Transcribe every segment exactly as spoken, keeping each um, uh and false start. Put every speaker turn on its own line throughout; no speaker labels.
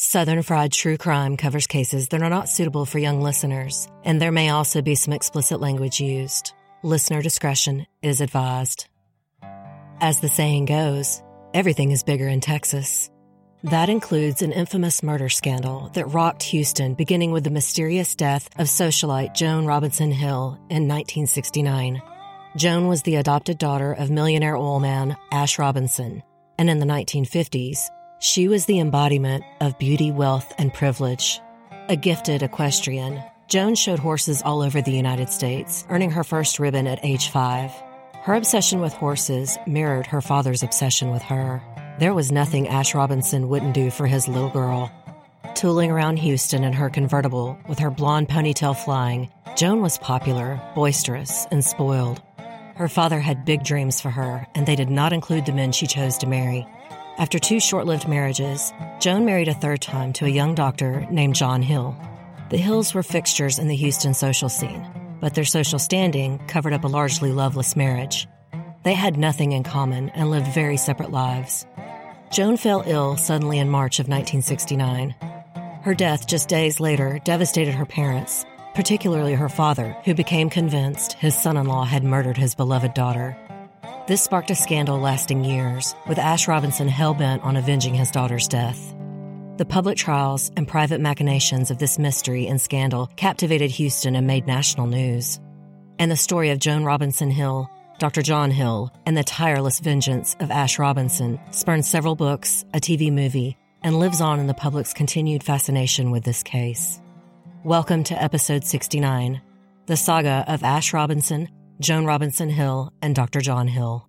Southern Fried True Crime covers cases that are not suitable for young listeners, and there may also be some explicit language used. Listener discretion is advised. As the saying goes, everything is bigger in Texas. That includes an infamous murder scandal that rocked Houston, beginning with the mysterious death of socialite Joan Robinson Hill in nineteen sixty-nine. Joan was the adopted daughter of millionaire oil man Ash Robinson, and in the nineteen fifties, she was the embodiment of beauty, wealth, and privilege. A gifted equestrian, Joan showed horses all over the United States, earning her first ribbon at age five. Her obsession with horses mirrored her father's obsession with her. There was nothing Ash Robinson wouldn't do for his little girl. Tooling around Houston in her convertible with her blonde ponytail flying, Joan was popular, boisterous, and spoiled. Her father had big dreams for her, and they did not include the men she chose to marry. After two short-lived marriages, Joan married a third time to a young doctor named John Hill. The Hills were fixtures in the Houston social scene, but their social standing covered up a largely loveless marriage. They had nothing in common and lived very separate lives. Joan fell ill suddenly in March of nineteen sixty-nine. Her death just days later devastated her parents, particularly her father, who became convinced his son-in-law had murdered his beloved daughter. This sparked a scandal lasting years, with Ash Robinson hell-bent on avenging his daughter's death. The public trials and private machinations of this mystery and scandal captivated Houston and made national news. And the story of Joan Robinson Hill, Doctor John Hill, and the tireless vengeance of Ash Robinson spurned several books, a T V movie, and lives on in the public's continued fascination with this case. Welcome to Episode sixty-nine, the saga of Ash Robinson, Joan Robinson Hill, and Doctor John Hill.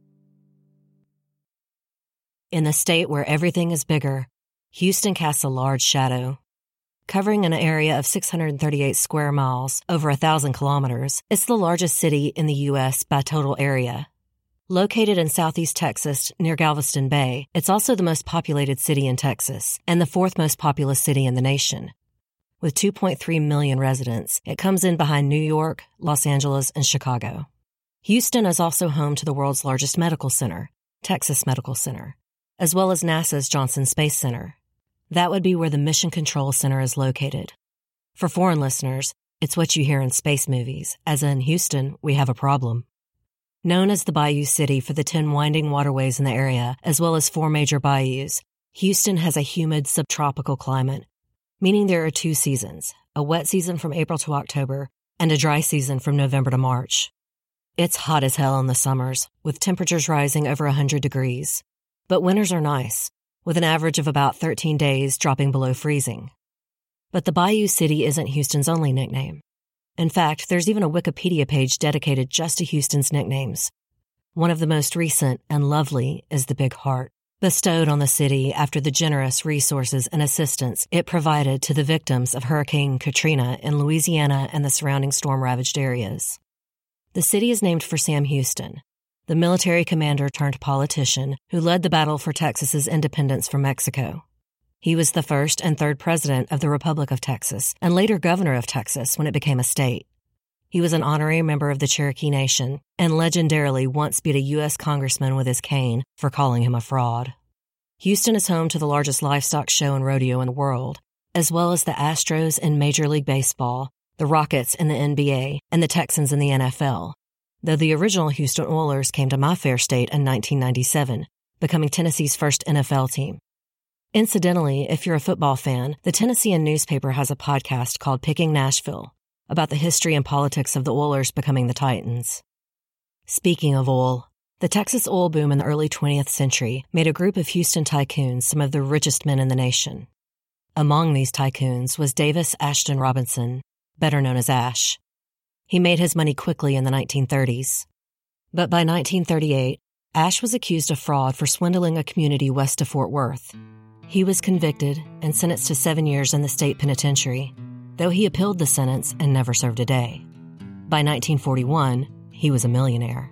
In the state where everything is bigger, Houston casts a large shadow. Covering an area of six hundred thirty-eight square miles, over one thousand kilometers, it's the largest city in the U S by total area. Located in southeast Texas near Galveston Bay, it's also the most populated city in Texas and the fourth most populous city in the nation. With two point three million residents, it comes in behind New York, Los Angeles, and Chicago. Houston is also home to the world's largest medical center, Texas Medical Center, as well as NASA's Johnson Space Center. That would be where the Mission Control Center is located. For foreign listeners, it's what you hear in space movies, as in Houston, we have a problem. Known as the Bayou City for the ten winding waterways in the area, as well as four major bayous, Houston has a humid subtropical climate, meaning there are two seasons, a wet season from April to October and a dry season from November to March. It's hot as hell in the summers, with temperatures rising over one hundred degrees. But winters are nice, with an average of about thirteen days dropping below freezing. But the Bayou City isn't Houston's only nickname. In fact, there's even a Wikipedia page dedicated just to Houston's nicknames. One of the most recent and lovely is the Big Heart, bestowed on the city after the generous resources and assistance it provided to the victims of Hurricane Katrina in Louisiana and the surrounding storm-ravaged areas. The city is named for Sam Houston, the military commander turned politician who led the battle for Texas's independence from Mexico. He was the first and third president of the Republic of Texas and later governor of Texas when it became a state. He was an honorary member of the Cherokee Nation and legendarily once beat a U S congressman with his cane for calling him a fraud. Houston is home to the largest livestock show and rodeo in the world, as well as the Astros in Major League Baseball, the Rockets in the N B A, and the Texans in the N F L, though the original Houston Oilers came to my fair state in nineteen ninety-seven, becoming Tennessee's first N F L team. Incidentally, if you're a football fan, the Tennessean newspaper has a podcast called Picking Nashville, about the history and politics of the Oilers becoming the Titans. Speaking of oil, the Texas oil boom in the early twentieth century made a group of Houston tycoons some of the richest men in the nation. Among these tycoons was Davis Ashton Robinson, better known as Ash. He made his money quickly in the nineteen thirties. But by nineteen thirty-eight, Ash was accused of fraud for swindling a community west of Fort Worth. He was convicted and sentenced to seven years in the state penitentiary, though he appealed the sentence and never served a day. By nineteen forty-one, he was a millionaire.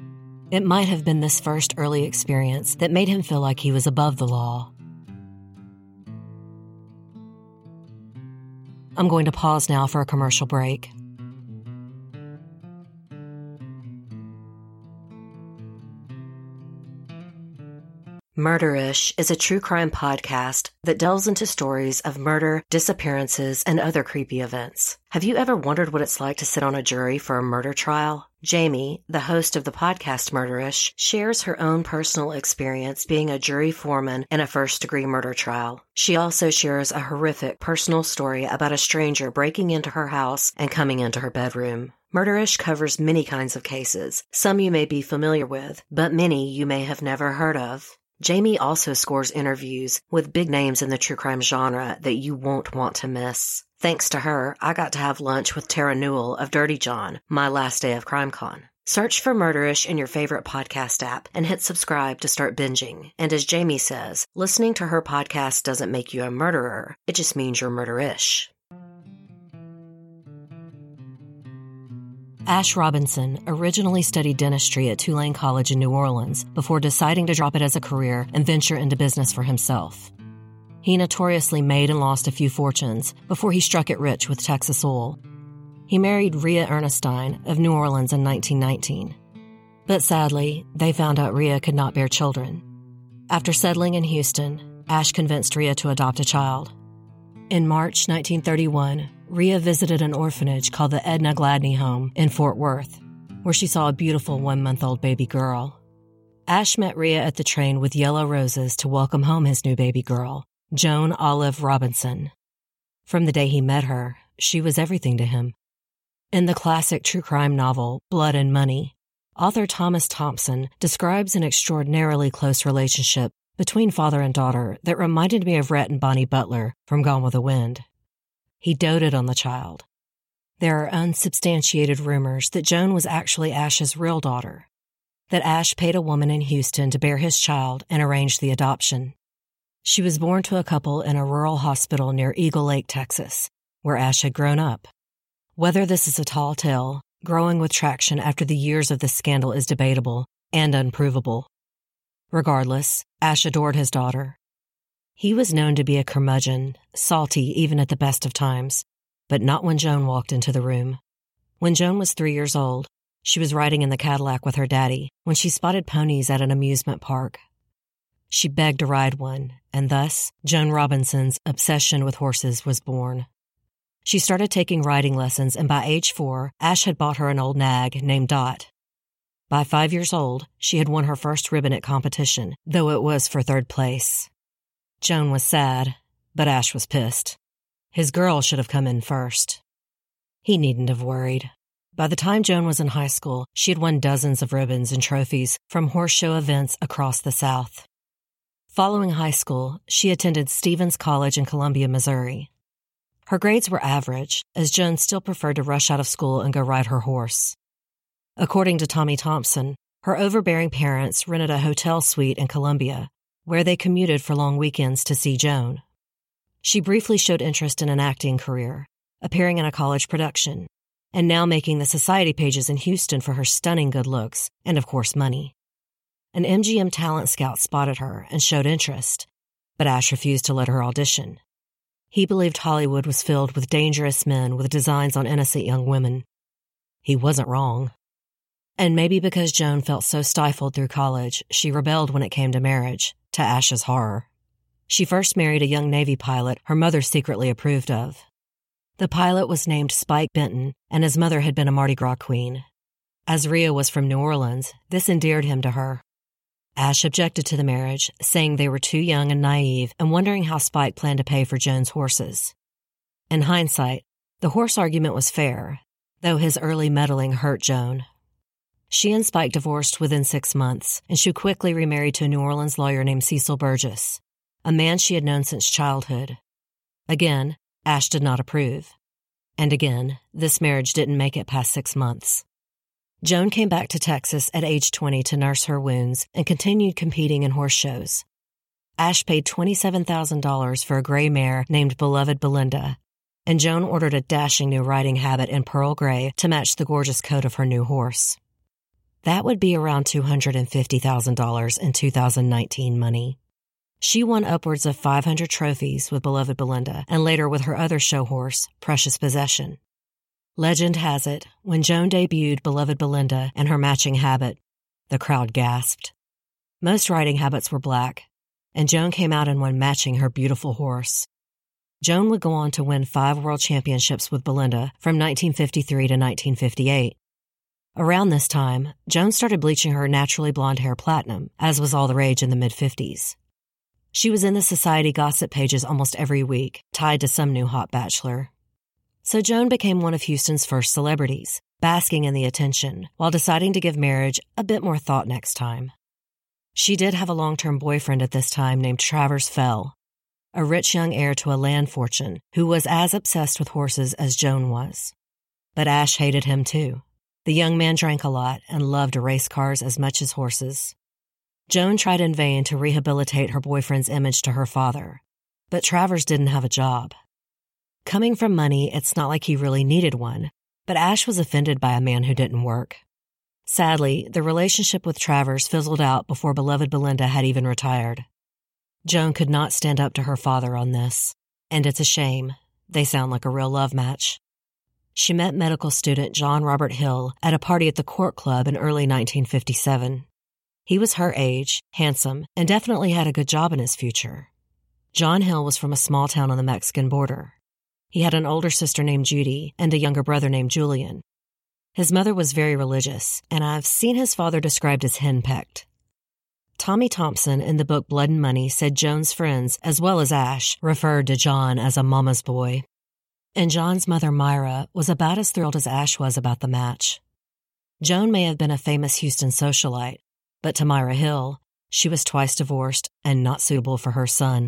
It might have been this first early experience that made him feel like he was above the law. I'm going to pause now for a commercial break. Murderish is a true crime podcast that delves into stories of murder, disappearances, and other creepy events. Have you ever wondered what it's like to sit on a jury for a murder trial? Jamie, the host of the podcast Murderish, shares her own personal experience being a jury foreman in a first-degree murder trial. She also shares a horrific personal story about a stranger breaking into her house and coming into her bedroom. Murderish covers many kinds of cases. Some you may be familiar with, but many you may have never heard of. Jamie also scores interviews with big names in the true crime genre that you won't want to miss. Thanks to her, I got to have lunch with Tara Newell of Dirty John, my last day of CrimeCon. Search for Murderish in your favorite podcast app and hit subscribe to start binging. And as Jamie says, listening to her podcast doesn't make you a murderer. It just means you're murderish. Ash Robinson originally studied dentistry at Tulane College in New Orleans before deciding to drop it as a career and venture into business for himself. He notoriously made and lost a few fortunes before he struck it rich with Texas oil. He married Rhea Ernestine of New Orleans in nineteen nineteen. But sadly, they found out Rhea could not bear children. After settling in Houston, Ash convinced Rhea to adopt a child. In March nineteen thirty-one, Rhea visited an orphanage called the Edna Gladney Home in Fort Worth, where she saw a beautiful one-month-old baby girl. Ash met Rhea at the train with yellow roses to welcome home his new baby girl, Joan Olive Robinson. From the day he met her, she was everything to him. In the classic true crime novel, Blood and Money, author Thomas Thompson describes an extraordinarily close relationship between father and daughter that reminded me of Rhett and Bonnie Butler from Gone with the Wind. He doted on the child. There are unsubstantiated rumors that Joan was actually Ash's real daughter, that Ash paid a woman in Houston to bear his child and arranged the adoption. She was born to a couple in a rural hospital near Eagle Lake, Texas, where Ash had grown up. Whether this is a tall tale, growing with traction after the years of this scandal is debatable and unprovable. Regardless, Ash adored his daughter. He was known to be a curmudgeon, salty even at the best of times, but not when Joan walked into the room. When Joan was three years old, she was riding in the Cadillac with her daddy when she spotted ponies at an amusement park. She begged to ride one, and thus, Joan Robinson's obsession with horses was born. She started taking riding lessons, and by age four, Ash had bought her an old nag named Dot. By five years old, she had won her first ribbon at competition, though it was for third place. Joan was sad, but Ash was pissed. His girl should have come in first. He needn't have worried. By the time Joan was in high school, she had won dozens of ribbons and trophies from horse show events across the South. Following high school, she attended Stevens College in Columbia, Missouri. Her grades were average, as Joan still preferred to rush out of school and go ride her horse. According to Tommy Thompson, her overbearing parents rented a hotel suite in Columbia, where they commuted for long weekends to see Joan. She briefly showed interest in an acting career, appearing in a college production, and now making the society pages in Houston for her stunning good looks and, of course, money. An M G M talent scout spotted her and showed interest, but Ash refused to let her audition. He believed Hollywood was filled with dangerous men with designs on innocent young women. He wasn't wrong. And maybe because Joan felt so stifled through college, she rebelled when it came to marriage, to Ash's horror. She first married a young Navy pilot her mother secretly approved of. The pilot was named Spike Benton, and his mother had been a Mardi Gras queen. As Rhea was from New Orleans, this endeared him to her. Ash objected to the marriage, saying they were too young and naive and wondering how Spike planned to pay for Joan's horses. In hindsight, the horse argument was fair, though his early meddling hurt Joan. She and Spike divorced within six months, and she quickly remarried to a New Orleans lawyer named Cecil Burgess, a man she had known since childhood. Again, Ash did not approve. And again, this marriage didn't make it past six months. Joan came back to Texas at age twenty to nurse her wounds and continued competing in horse shows. Ash paid twenty-seven thousand dollars for a gray mare named Beloved Belinda, and Joan ordered a dashing new riding habit in pearl gray to match the gorgeous coat of her new horse. That would be around two hundred fifty thousand dollars in two thousand nineteen money. She won upwards of five hundred trophies with Beloved Belinda and later with her other show horse, Precious Possession. Legend has it, when Joan debuted Beloved Belinda and her matching habit, the crowd gasped. Most riding habits were black, and Joan came out in one matching her beautiful horse. Joan would go on to win five world championships with Belinda from nineteen fifty-three to nineteen fifty-eight. Around this time, Joan started bleaching her naturally blonde hair platinum, as was all the rage in the mid-fifties. She was in the society gossip pages almost every week, tied to some new hot bachelor. So Joan became one of Houston's first celebrities, basking in the attention, while deciding to give marriage a bit more thought next time. She did have a long-term boyfriend at this time named Travers Fell, a rich young heir to a land fortune who was as obsessed with horses as Joan was. But Ash hated him too. The young man drank a lot and loved race cars as much as horses. Joan tried in vain to rehabilitate her boyfriend's image to her father, but Travers didn't have a job. Coming from money, it's not like he really needed one, but Ash was offended by a man who didn't work. Sadly, the relationship with Travers fizzled out before beloved Belinda had even retired. Joan could not stand up to her father on this, and it's a shame. They sound like a real love match. She met medical student John Robert Hill at a party at the Court Club in early nineteen fifty-seven. He was her age, handsome, and definitely had a good job in his future. John Hill was from a small town on the Mexican border. He had an older sister named Judy and a younger brother named Julian. His mother was very religious, and I've seen his father described as henpecked. Tommy Thompson in the book Blood and Money said Joan's friends, as well as Ash, referred to John as a mama's boy. And John's mother, Myra, was about as thrilled as Ash was about the match. Joan may have been a famous Houston socialite, but to Myra Hill, she was twice divorced and not suitable for her son.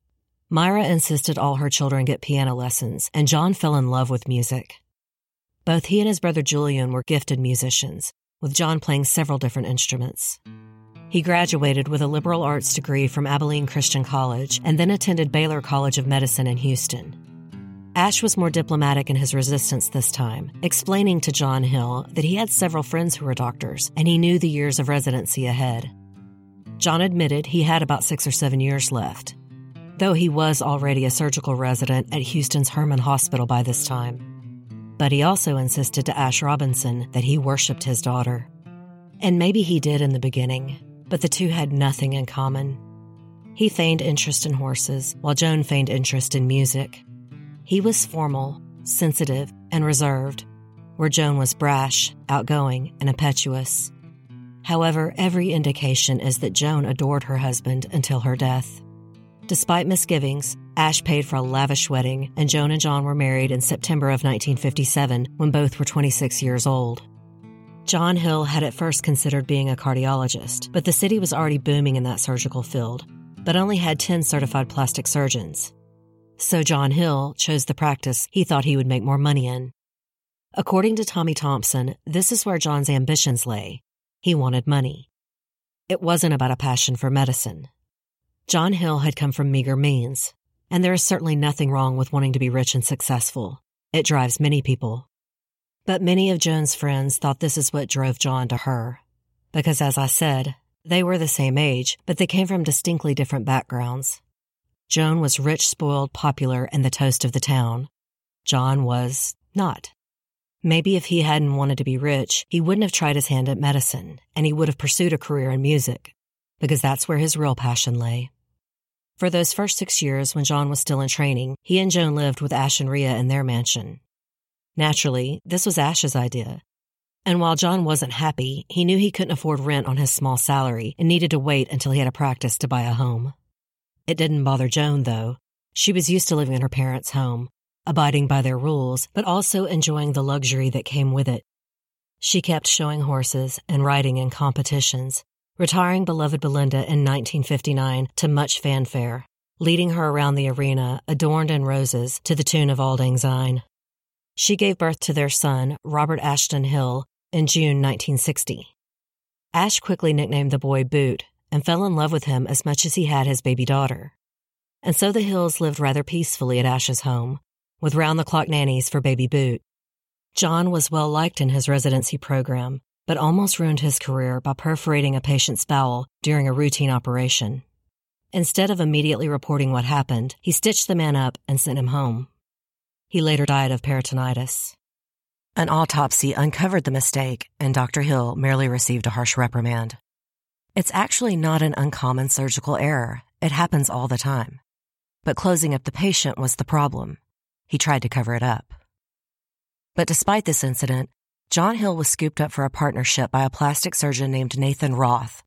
Myra insisted all her children get piano lessons, and John fell in love with music. Both he and his brother Julian were gifted musicians, with John playing several different instruments. He graduated with a liberal arts degree from Abilene Christian College and then attended Baylor College of Medicine in Houston. Ash was more diplomatic in his resistance this time, explaining to John Hill that he had several friends who were doctors and he knew the years of residency ahead. John admitted he had about six or seven years left, though he was already a surgical resident at Houston's Herman Hospital by this time. But he also insisted to Ash Robinson that he worshipped his daughter. And maybe he did in the beginning, but the two had nothing in common. He feigned interest in horses, while Joan feigned interest in music. He was formal, sensitive, and reserved, where Joan was brash, outgoing, and impetuous. However, every indication is that Joan adored her husband until her death. Despite misgivings, Ash paid for a lavish wedding, and Joan and John were married in September of nineteen fifty-seven when both were twenty-six years old. John Hill had at first considered being a cardiologist, but the city was already booming in that surgical field, but only had ten certified plastic surgeons. So John Hill chose the practice he thought he would make more money in. According to Tommy Thompson, this is where John's ambitions lay. He wanted money. It wasn't about a passion for medicine. John Hill had come from meager means, and there is certainly nothing wrong with wanting to be rich and successful. It drives many people. But many of Joan's friends thought this is what drove John to her, because as I said, they were the same age, but they came from distinctly different backgrounds. Joan was rich, spoiled, popular, and the toast of the town. John was not. Maybe if he hadn't wanted to be rich, he wouldn't have tried his hand at medicine, and he would have pursued a career in music, because that's where his real passion lay. For those first six years when John was still in training, he and Joan lived with Ash and Rhea in their mansion. Naturally, this was Ash's idea. And while John wasn't happy, he knew he couldn't afford rent on his small salary and needed to wait until he had a practice to buy a home. It didn't bother Joan, though. She was used to living in her parents' home, abiding by their rules, but also enjoying the luxury that came with it. She kept showing horses and riding in competitions, retiring beloved Belinda in nineteen fifty-nine to much fanfare, leading her around the arena adorned in roses to the tune of Auld Lang Syne. She gave birth to their son, Robert Ashton Hill, in June nineteen sixty. Ash quickly nicknamed the boy Boot and fell in love with him as much as he had his baby daughter. And so the Hills lived rather peacefully at Ash's home, with round-the-clock nannies for baby Boot. John was well-liked in his residency program, but almost ruined his career by perforating a patient's bowel during a routine operation. Instead of immediately reporting what happened, he stitched the man up and sent him home. He later died of peritonitis. An autopsy uncovered the mistake, and Doctor Hill merely received a harsh reprimand. It's actually not an uncommon surgical error, It happens all the time. But closing up the patient was the problem. He tried to cover it up. But despite this incident, John Hill was scooped up for a partnership by a plastic surgeon named Nathan Roth.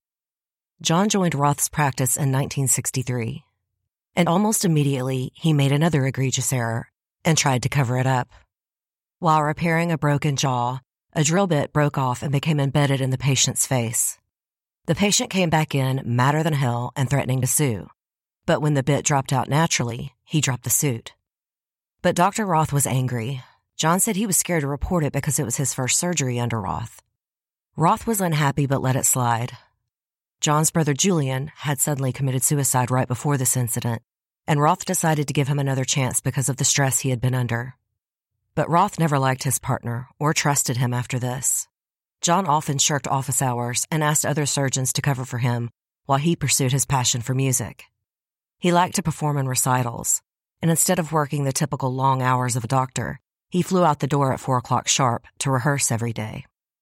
John joined Roth's practice in nineteen sixty-three. And almost immediately, he made another egregious error and tried to cover it up. While repairing a broken jaw, a drill bit broke off and became embedded in the patient's face. The patient came back in, madder than hell, and threatening to sue. But when the bit dropped out naturally, he dropped the suit. But Doctor Roth was angry. John said he was scared to report it because it was his first surgery under Roth. Roth was unhappy but let it slide. John's brother Julian had suddenly committed suicide right before this incident, and Roth decided to give him another chance because of the stress he had been under. But Roth never liked his partner or trusted him after this. John often shirked office hours and asked other surgeons to cover for him while he pursued his passion for music. He liked to perform in recitals, and instead of working the typical long hours of a doctor, he flew out the door at four o'clock sharp to rehearse every day.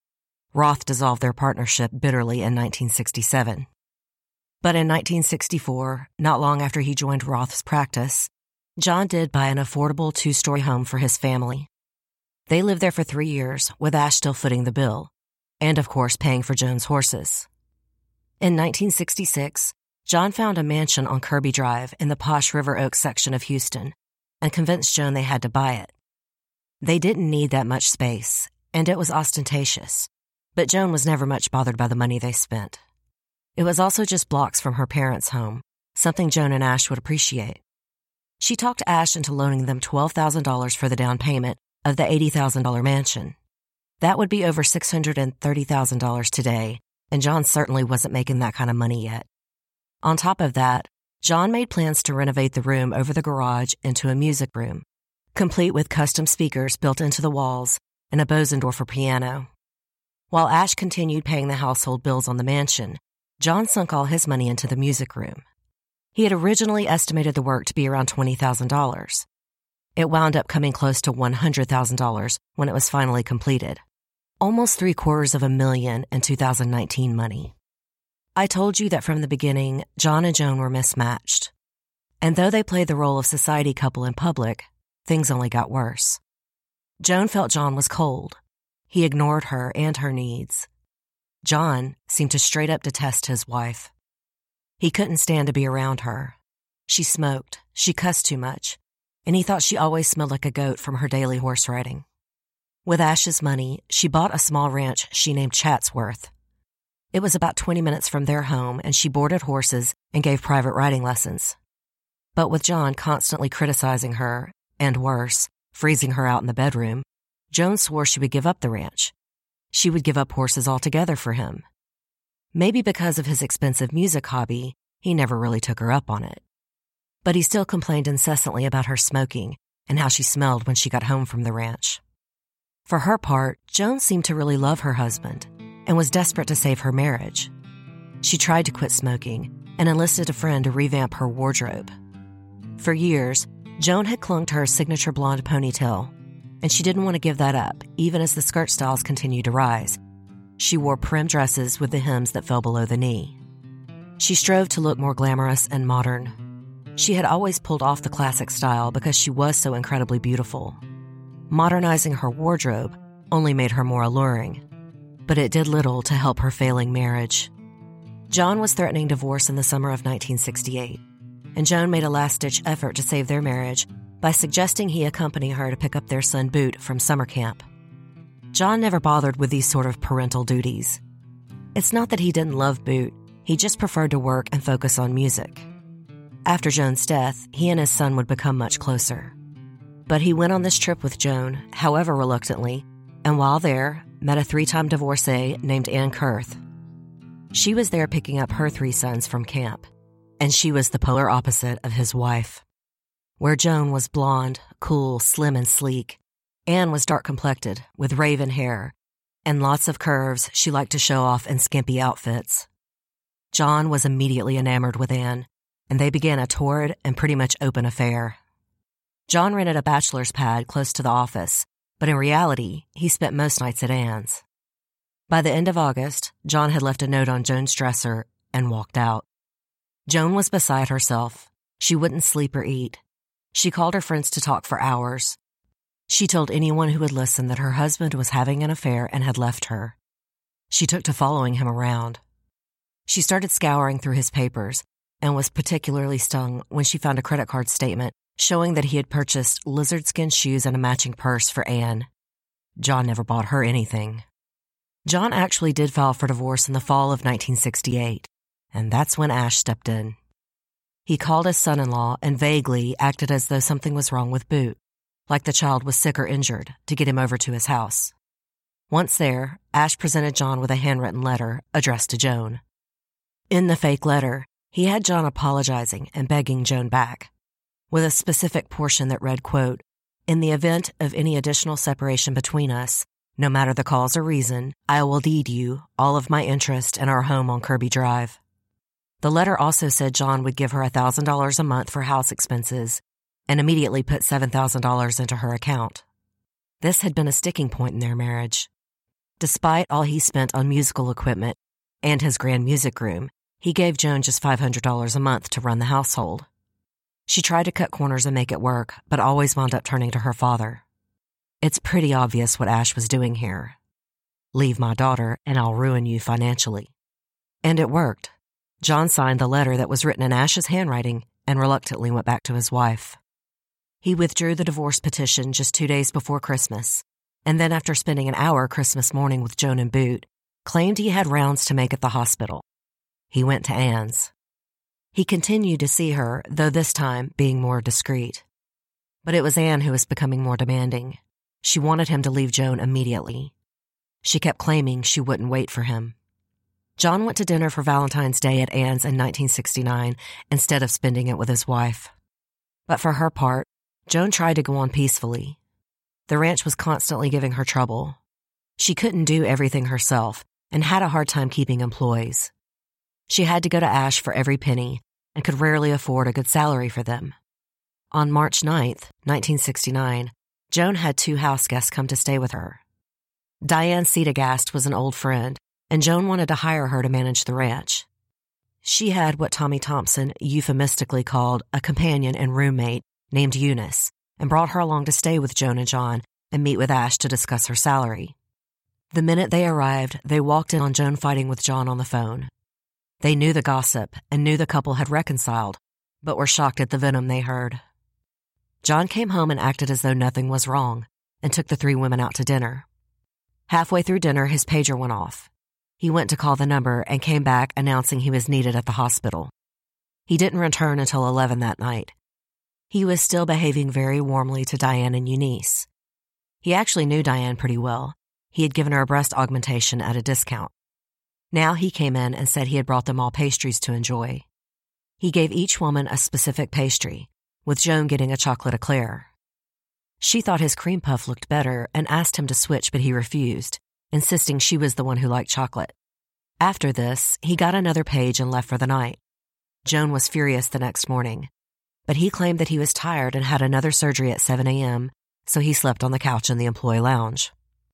Roth dissolved their partnership bitterly in nineteen sixty-seven. But in nineteen sixty-four, not long after he joined Roth's practice, John did buy an affordable two-story home for his family. They lived there for three years, with Ash still footing the bill, and of course paying for Joan's horses. In nineteen sixty-six, John found a mansion on Kirby Drive in the posh River Oaks section of Houston and convinced Joan they had to buy it. They didn't need that much space, and it was ostentatious, but Joan was never much bothered by the money they spent. It was also just blocks from her parents' home, something Joan and Ash would appreciate. She talked Ash into loaning them twelve thousand dollars for the down payment of the eighty thousand dollars mansion. That would be over six hundred thirty thousand dollars today, and John certainly wasn't making that kind of money yet. On top of that, John made plans to renovate the room over the garage into a music room, complete with custom speakers built into the walls and a Bosendorfer piano. While Ash continued paying the household bills on the mansion, John sunk all his money into the music room. He had originally estimated the work to be around twenty thousand dollars. It wound up coming close to one hundred thousand dollars when it was finally completed. Almost three quarters of a million in two thousand nineteen money. I told you that from the beginning, John and Joan were mismatched. And though they played the role of society couple in public, things only got worse. Joan felt John was cold. He ignored her and her needs. John seemed to straight up detest his wife. He couldn't stand to be around her. She smoked, she cussed too much, and he thought she always smelled like a goat from her daily horse riding. With Ash's money, she bought a small ranch she named Chatsworth. It was about twenty minutes from their home, and she boarded horses and gave private riding lessons. But with John constantly criticizing her, and worse, freezing her out in the bedroom, Joan swore she would give up the ranch. She would give up horses altogether for him. Maybe because of his expensive music hobby, he never really took her up on it. But he still complained incessantly about her smoking and how she smelled when she got home from the ranch. For her part, Joan seemed to really love her husband and was desperate to save her marriage. She tried to quit smoking and enlisted a friend to revamp her wardrobe. For years, Joan had clung to her signature blonde ponytail, and she didn't want to give that up, even as the skirt styles continued to rise. She wore prim dresses with the hems that fell below the knee. She strove to look more glamorous and modern. She had always pulled off the classic style because she was so incredibly beautiful. Modernizing her wardrobe only made her more alluring, but it did little to help her failing marriage. John was threatening divorce in the summer of nineteen sixty-eight, and Joan made a last-ditch effort to save their marriage by suggesting he accompany her to pick up their son Boot from summer camp. John never bothered with these sort of parental duties. It's not that he didn't love Boot, he just preferred to work and focus on music. After Joan's death, he and his son would become much closer. But he went on this trip with Joan, however reluctantly, and while there, met a three-time divorcee named Ann Kurth. She was there picking up her three sons from camp, and she was the polar opposite of his wife. Where Joan was blonde, cool, slim, and sleek, Ann was dark-complected, with raven hair, and lots of curves she liked to show off in skimpy outfits. John was immediately enamored with Ann, and they began a torrid and pretty much open affair. John rented a bachelor's pad close to the office, but in reality, he spent most nights at Ann's. By the end of August, John had left a note on Joan's dresser and walked out. Joan was beside herself. She wouldn't sleep or eat. She called her friends to talk for hours. She told anyone who would listen that her husband was having an affair and had left her. She took to following him around. She started scouring through his papers and was particularly stung when she found a credit card statement showing that he had purchased lizard skin shoes and a matching purse for Anne. John never bought her anything. John actually did file for divorce in the fall of nineteen sixty-eight, and that's when Ash stepped in. He called his son-in-law and vaguely acted as though something was wrong with Boot, like the child was sick or injured, to get him over to his house. Once there, Ash presented John with a handwritten letter addressed to Joan. In the fake letter, he had John apologizing and begging Joan back, with a specific portion that read, quote, "In the event of any additional separation between us, no matter the cause or reason, I will deed you all of my interest in our home on Kirby Drive." The letter also said John would give her one thousand dollars a month for house expenses and immediately put seven thousand dollars into her account. This had been a sticking point in their marriage. Despite all he spent on musical equipment and his grand music room, he gave Joan just five hundred dollars a month to run the household. She tried to cut corners and make it work, but always wound up turning to her father. It's pretty obvious what Ash was doing here. Leave my daughter, and I'll ruin you financially. And it worked. John signed the letter that was written in Ash's handwriting and reluctantly went back to his wife. He withdrew the divorce petition just two days before Christmas, and then after spending an hour Christmas morning with Joan and Boot, claimed he had rounds to make at the hospital. He went to Anne's. He continued to see her, though this time being more discreet. But it was Anne who was becoming more demanding. She wanted him to leave Joan immediately. She kept claiming she wouldn't wait for him. John went to dinner for Valentine's Day at Anne's in nineteen sixty-nine instead of spending it with his wife. But for her part, Joan tried to go on peacefully. The ranch was constantly giving her trouble. She couldn't do everything herself and had a hard time keeping employees. She had to go to Ash for every penny and could rarely afford a good salary for them. On March ninth, nineteen sixty-nine, Joan had two house guests come to stay with her. Diane Cedagast was an old friend, and Joan wanted to hire her to manage the ranch. She had what Tommy Thompson euphemistically called a companion and roommate named Eunice, and brought her along to stay with Joan and John and meet with Ash to discuss her salary. The minute they arrived, they walked in on Joan fighting with John on the phone. They knew the gossip and knew the couple had reconciled, but were shocked at the venom they heard. John came home and acted as though nothing was wrong and took the three women out to dinner. Halfway through dinner, his pager went off. He went to call the number and came back announcing he was needed at the hospital. He didn't return until eleven that night. He was still behaving very warmly to Diane and Eunice. He actually knew Diane pretty well. He had given her a breast augmentation at a discount. Now he came in and said he had brought them all pastries to enjoy. He gave each woman a specific pastry, with Joan getting a chocolate eclair. She thought his cream puff looked better and asked him to switch, but he refused, insisting she was the one who liked chocolate. After this, he got another page and left for the night. Joan was furious the next morning, but he claimed that he was tired and had another surgery at seven a.m., so he slept on the couch in the employee lounge.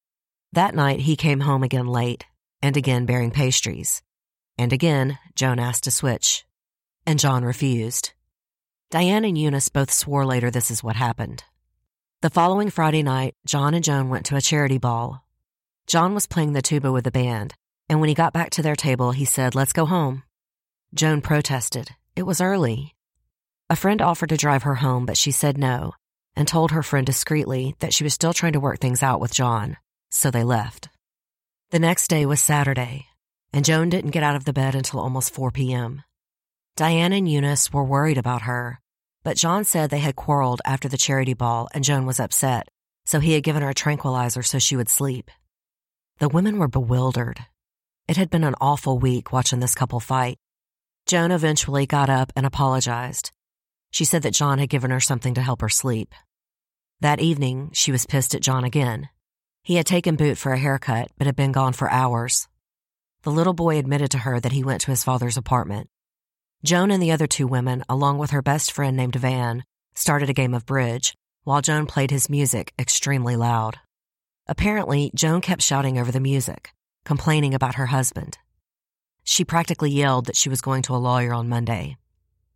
That night, he came home again late, and again bearing pastries. And again, Joan asked to switch, and John refused. Diane and Eunice both swore later this is what happened. The following Friday night, John and Joan went to a charity ball. John was playing the tuba with the band, and when he got back to their table, he said, "Let's go home." Joan protested. It was early. A friend offered to drive her home, but she said no, and told her friend discreetly that she was still trying to work things out with John, so they left. The next day was Saturday, and Joan didn't get out of the bed until almost four p.m. Diane and Eunice were worried about her, but John said they had quarreled after the charity ball and Joan was upset, so he had given her a tranquilizer so she would sleep. The women were bewildered. It had been an awful week watching this couple fight. Joan eventually got up and apologized. She said that John had given her something to help her sleep. That evening, she was pissed at John again. He had taken Boot for a haircut, but had been gone for hours. The little boy admitted to her that he went to his father's apartment. Joan and the other two women, along with her best friend named Van, started a game of bridge, while Joan played his music extremely loud. Apparently, Joan kept shouting over the music, complaining about her husband. She practically yelled that she was going to a lawyer on Monday,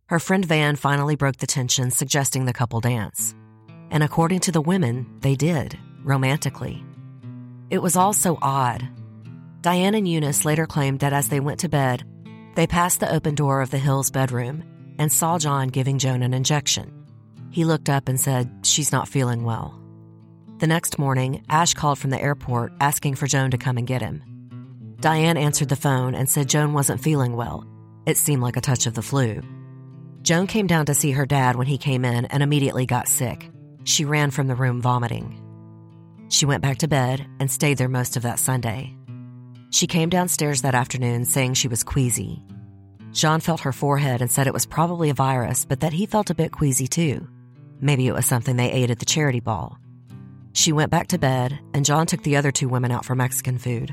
Her friend Van finally broke the tension, suggesting the couple dance. And according to the women, they did, romantically. It was all so odd. Diane and Eunice later claimed that as they went to bed, they passed the open door of the Hills' bedroom and saw John giving Joan an injection. He looked up and said, "She's not feeling well." The next morning, Ash called from the airport asking for Joan to come and get him. Diane answered the phone and said Joan wasn't feeling well. It seemed like a touch of the flu. Joan came down to see her dad when he came in and immediately got sick. She ran from the room vomiting. She went back to bed and stayed there most of that Sunday. She came downstairs that afternoon saying she was queasy. John felt her forehead and said it was probably a virus, but that he felt a bit queasy too. Maybe it was something they ate at the charity ball. She went back to bed, and John took the other two women out for Mexican food.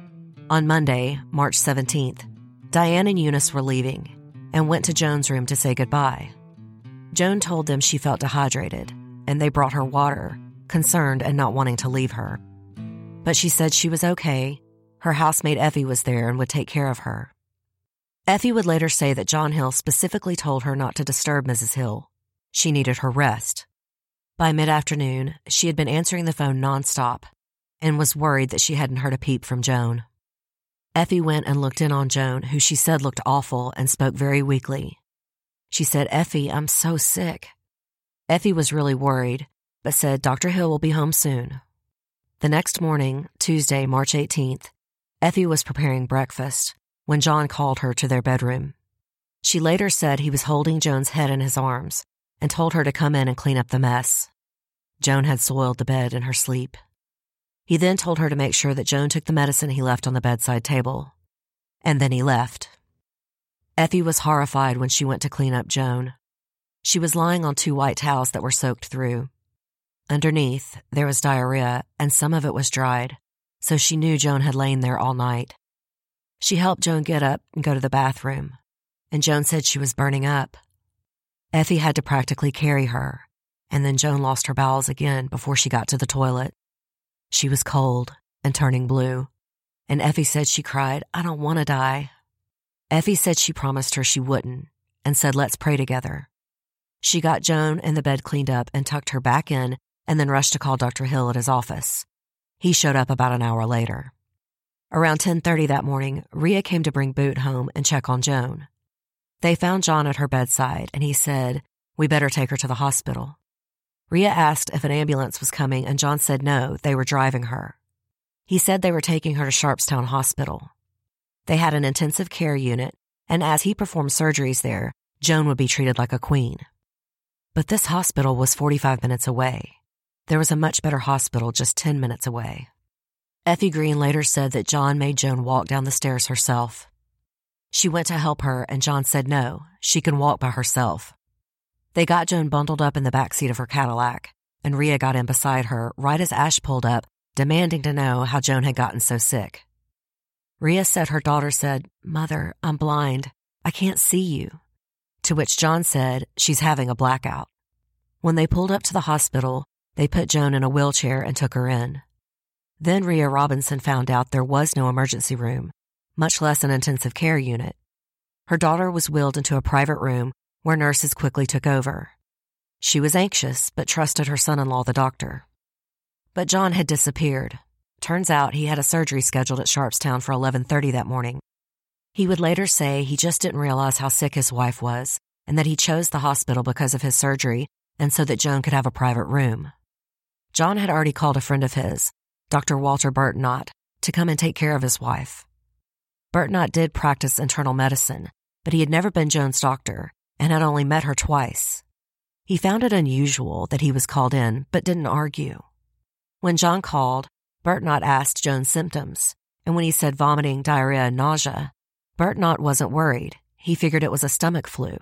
On Monday, March seventeenth, Diane and Eunice were leaving and went to Joan's room to say goodbye. Joan told them she felt dehydrated, and they brought her water, concerned and not wanting to leave her. But she said she was okay. Her housemate Effie was there and would take care of her. Effie would later say that John Hill specifically told her not to disturb Missus Hill. She needed her rest. By mid-afternoon, she had been answering the phone nonstop and was worried that she hadn't heard a peep from Joan. Effie went and looked in on Joan, who she said looked awful and spoke very weakly. She said, "Effie, I'm so sick." Effie was really worried, but said Doctor Hill will be home soon. The next morning, Tuesday, March eighteenth, Effie was preparing breakfast when John called her to their bedroom. She later said he was holding Joan's head in his arms and told her to come in and clean up the mess. Joan had soiled the bed in her sleep. He then told her to make sure that Joan took the medicine he left on the bedside table. And then he left. Effie was horrified when she went to clean up Joan. She was lying on two white towels that were soaked through. Underneath, there was diarrhea, and some of it was dried, so she knew Joan had lain there all night. She helped Joan get up and go to the bathroom, and Joan said she was burning up. Effie had to practically carry her, and then Joan lost her bowels again before she got to the toilet. She was cold and turning blue, and Effie said she cried, "I don't want to die." Effie said she promised her she wouldn't, and said, "Let's pray together." She got Joan and the bed cleaned up and tucked her back in, and then rushed to call Doctor Hill at his office. He showed up about an hour later. Around ten thirty that morning, Rhea came to bring Boot home and check on Joan. They found John at her bedside, and he said, "We better take her to the hospital." Rhea asked if an ambulance was coming, and John said no, they were driving her. He said they were taking her to Sharpstown Hospital. They had an intensive care unit, and as he performed surgeries there, Joan would be treated like a queen. But this hospital was forty-five minutes away. There was a much better hospital just ten minutes away. Effie Green later said that John made Joan walk down the stairs herself. She went to help her, and John said no, she can walk by herself. They got Joan bundled up in the backseat of her Cadillac, and Rhea got in beside her right as Ash pulled up, demanding to know how Joan had gotten so sick. Rhea said her daughter said, "Mother, I'm blind. I can't see you." To which John said, "She's having a blackout." When they pulled up to the hospital, they put Joan in a wheelchair and took her in. Then Rhea Robinson found out there was no emergency room, much less an intensive care unit. Her daughter was wheeled into a private room where nurses quickly took over. She was anxious, but trusted her son-in-law, the doctor. But John had disappeared. Turns out he had a surgery scheduled at Sharpstown for eleven thirty that morning. He would later say he just didn't realize how sick his wife was, and that he chose the hospital because of his surgery and so that Joan could have a private room. John had already called a friend of his, Doctor Walter Burtnott, to come and take care of his wife. Burtnott did practice internal medicine, but he had never been Joan's doctor and had only met her twice. He found it unusual that he was called in, but didn't argue. When John called, Burtnott asked Joan's symptoms, and when he said vomiting, diarrhea, and nausea, Burtnott wasn't worried. He figured it was a stomach flu.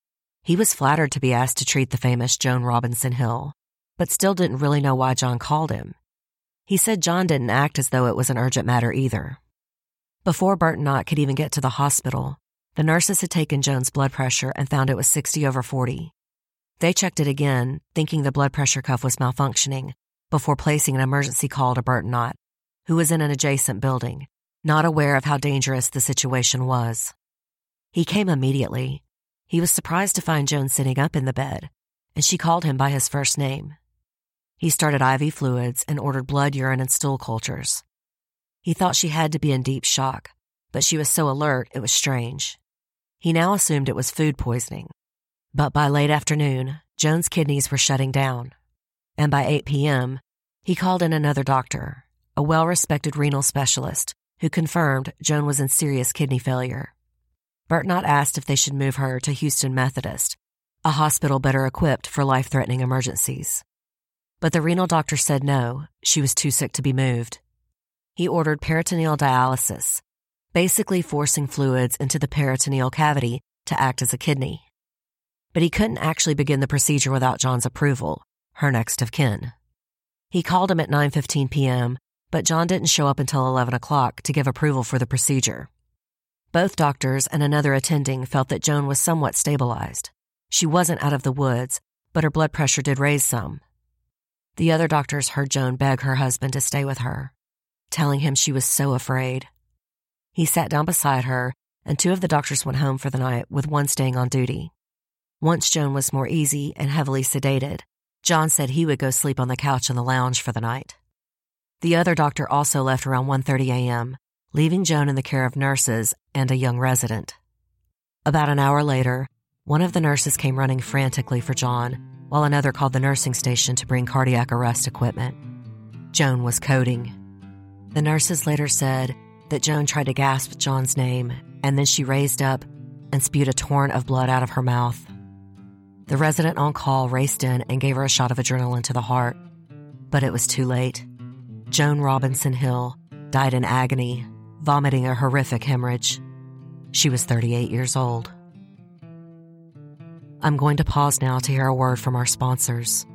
He was flattered to be asked to treat the famous Joan Robinson Hill, but still didn't really know why John called him. He said John didn't act as though it was an urgent matter either. Before Burtnott could even get to the hospital, the nurses had taken Joan's blood pressure and found it was sixty over forty. They checked it again, thinking the blood pressure cuff was malfunctioning, before placing an emergency call to Burtnott, who was in an adjacent building, not aware of how dangerous the situation was. He came immediately, He was surprised to find Joan sitting up in the bed, and she called him by his first name. He started I V fluids and ordered blood, urine, and stool cultures. He thought she had to be in deep shock, but she was so alert it was strange. He now assumed it was food poisoning. But by late afternoon, Joan's kidneys were shutting down. And by eight p.m., he called in another doctor, a well-respected renal specialist, who confirmed Joan was in serious kidney failure. Burtnott asked if they should move her to Houston Methodist, a hospital better equipped for life-threatening emergencies. But the renal doctor said no, she was too sick to be moved. He ordered peritoneal dialysis, basically forcing fluids into the peritoneal cavity to act as a kidney. But he couldn't actually begin the procedure without John's approval, her next of kin. He called him at nine fifteen p.m., but John didn't show up until eleven o'clock to give approval for the procedure. Both doctors and another attending felt that Joan was somewhat stabilized. She wasn't out of the woods, but her blood pressure did raise some. The other doctors heard Joan beg her husband to stay with her, telling him she was so afraid. He sat down beside her, and two of the doctors went home for the night, with one staying on duty. Once Joan was more easy and heavily sedated, John said he would go sleep on the couch in the lounge for the night. The other doctor also left around one thirty a.m., leaving Joan in the care of nurses and a young resident. About an hour later, one of the nurses came running frantically for John, while another called the nursing station to bring cardiac arrest equipment. Joan was coding. The nurses later said that Joan tried to gasp John's name, and then she raised up and spewed a torrent of blood out of her mouth. The resident on call raced in and gave her a shot of adrenaline to the heart, but it was too late. Joan Robinson Hill died in agony, vomiting a horrific hemorrhage. She was thirty-eight years old. I'm going to pause now to hear a word from our sponsors.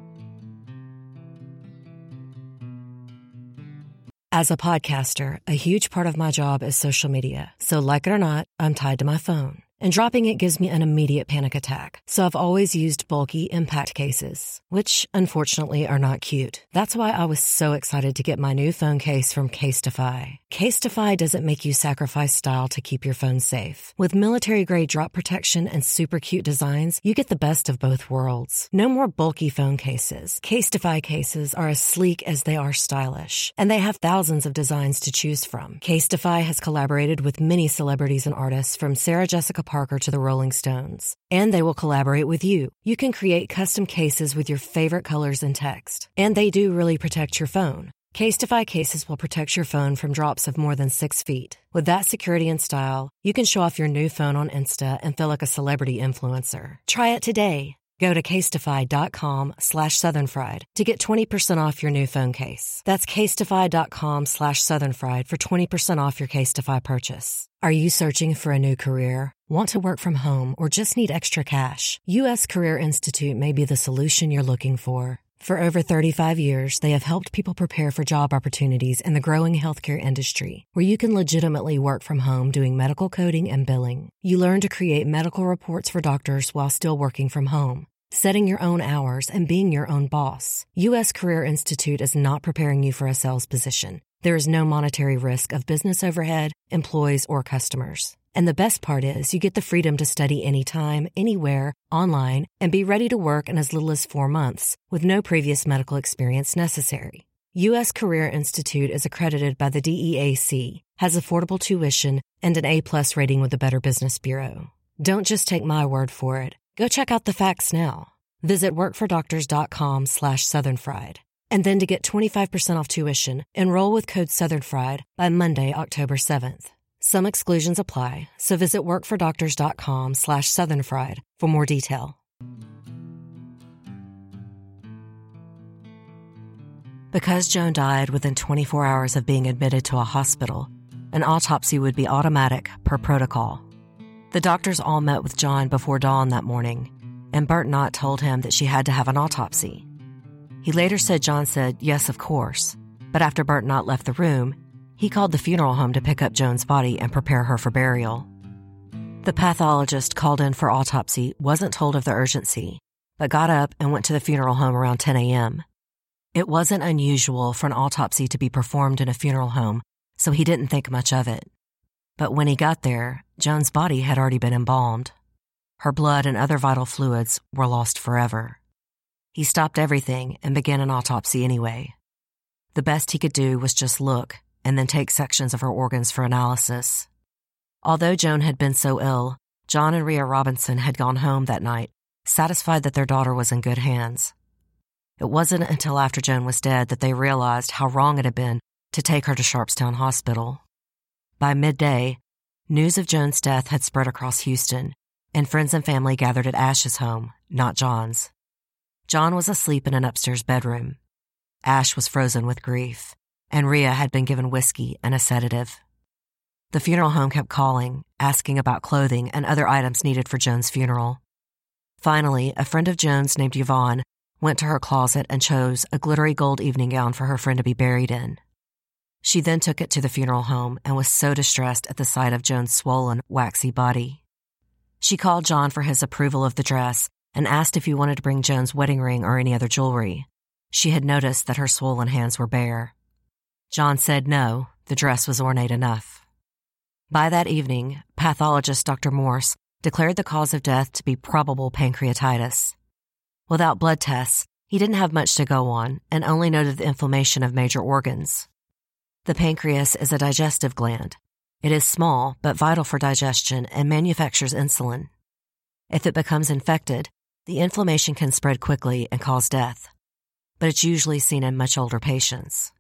As a podcaster, a huge part of my job is social media. So like it or not, I'm tied to my phone. And dropping it gives me an immediate panic attack. So I've always used bulky impact cases, which unfortunately are not cute. That's why I was so excited to get my new phone case from Casetify. Casetify doesn't make you sacrifice style to keep your phone safe. With military-grade drop protection and super cute designs, you get the best of both worlds. No more bulky phone cases. Casetify cases are as sleek as they are stylish, and they have thousands of designs to choose from. Casetify has collaborated with many celebrities and artists, from Sarah Jessica Parker to the Rolling Stones. And they will collaborate with you. You can create custom cases with your favorite colors and text. And they do really protect your phone. Casetify cases will protect your phone from drops of more than six feet. With that security and style, you can show off your new phone on Insta and feel like a celebrity influencer. Try it today. Go to casetify.com slash southernfried to get twenty percent off your new phone case. That's casetify.com slash southernfried for twenty percent off your Casetify purchase. Are you searching for a new career? Want to work from home or just need extra cash? U S Career Institute may be the solution you're looking for. For over thirty-five years, they have helped people prepare for job opportunities in the growing healthcare industry, where you can legitimately work from home doing medical coding and billing. You learn to create medical reports for doctors while still working from home, setting your own hours and being your own boss. U S Career Institute is not preparing you for a sales position. There is no monetary risk of business overhead, employees, or customers. And the best part is you get the freedom to study anytime, anywhere, online, and be ready to work in as little as four months with no previous medical experience necessary. U S Career Institute is accredited by the D E A C, has affordable tuition, and an A-plus rating with the Better Business Bureau. Don't just take my word for it. Go check out the facts now. Visit workfordoctors.com slash southernfried. And then to get twenty-five percent off tuition, enroll with code southernfried by Monday, October seventh. Some exclusions apply, so visit workfordoctors.com slash southernfried for more detail. Because Joan died within twenty-four hours of being admitted to a hospital, an autopsy would be automatic per protocol. The doctors all met with John before dawn that morning, and Burtnott told him that she had to have an autopsy. He later said John said, yes, of course, but after Burtnott left the room, he called the funeral home to pick up Joan's body and prepare her for burial. The pathologist called in for autopsy wasn't told of the urgency, but got up and went to the funeral home around ten a.m. It wasn't unusual for an autopsy to be performed in a funeral home, so he didn't think much of it. But when he got there, Joan's body had already been embalmed. Her blood and other vital fluids were lost forever. He stopped everything and began an autopsy anyway. The best he could do was just look and then take sections of her organs for analysis. Although Joan had been so ill, John and Rhea Robinson had gone home that night, satisfied that their daughter was in good hands. It wasn't until after Joan was dead that they realized how wrong it had been to take her to Sharpstown Hospital. By midday, news of Joan's death had spread across Houston, and friends and family gathered at Ash's home, not John's. John was asleep in an upstairs bedroom. Ash was frozen with grief, and Rhea had been given whiskey and a sedative. The funeral home kept calling, asking about clothing and other items needed for Joan's funeral. Finally, a friend of Joan's named Yvonne went to her closet and chose a glittery gold evening gown for her friend to be buried in. She then took it to the funeral home and was so distressed at the sight of Joan's swollen, waxy body. She called John for his approval of the dress and asked if he wanted to bring Joan's wedding ring or any other jewelry. She had noticed that her swollen hands were bare. John said no, the dress was ornate enough. By that evening, pathologist Doctor Morse declared the cause of death to be probable pancreatitis. Without blood tests, he didn't have much to go on and only noted the inflammation of major organs. The pancreas is a digestive gland. It is small but vital for digestion and manufactures insulin. If it becomes infected, the inflammation can spread quickly and cause death, but it's usually seen in much older patients.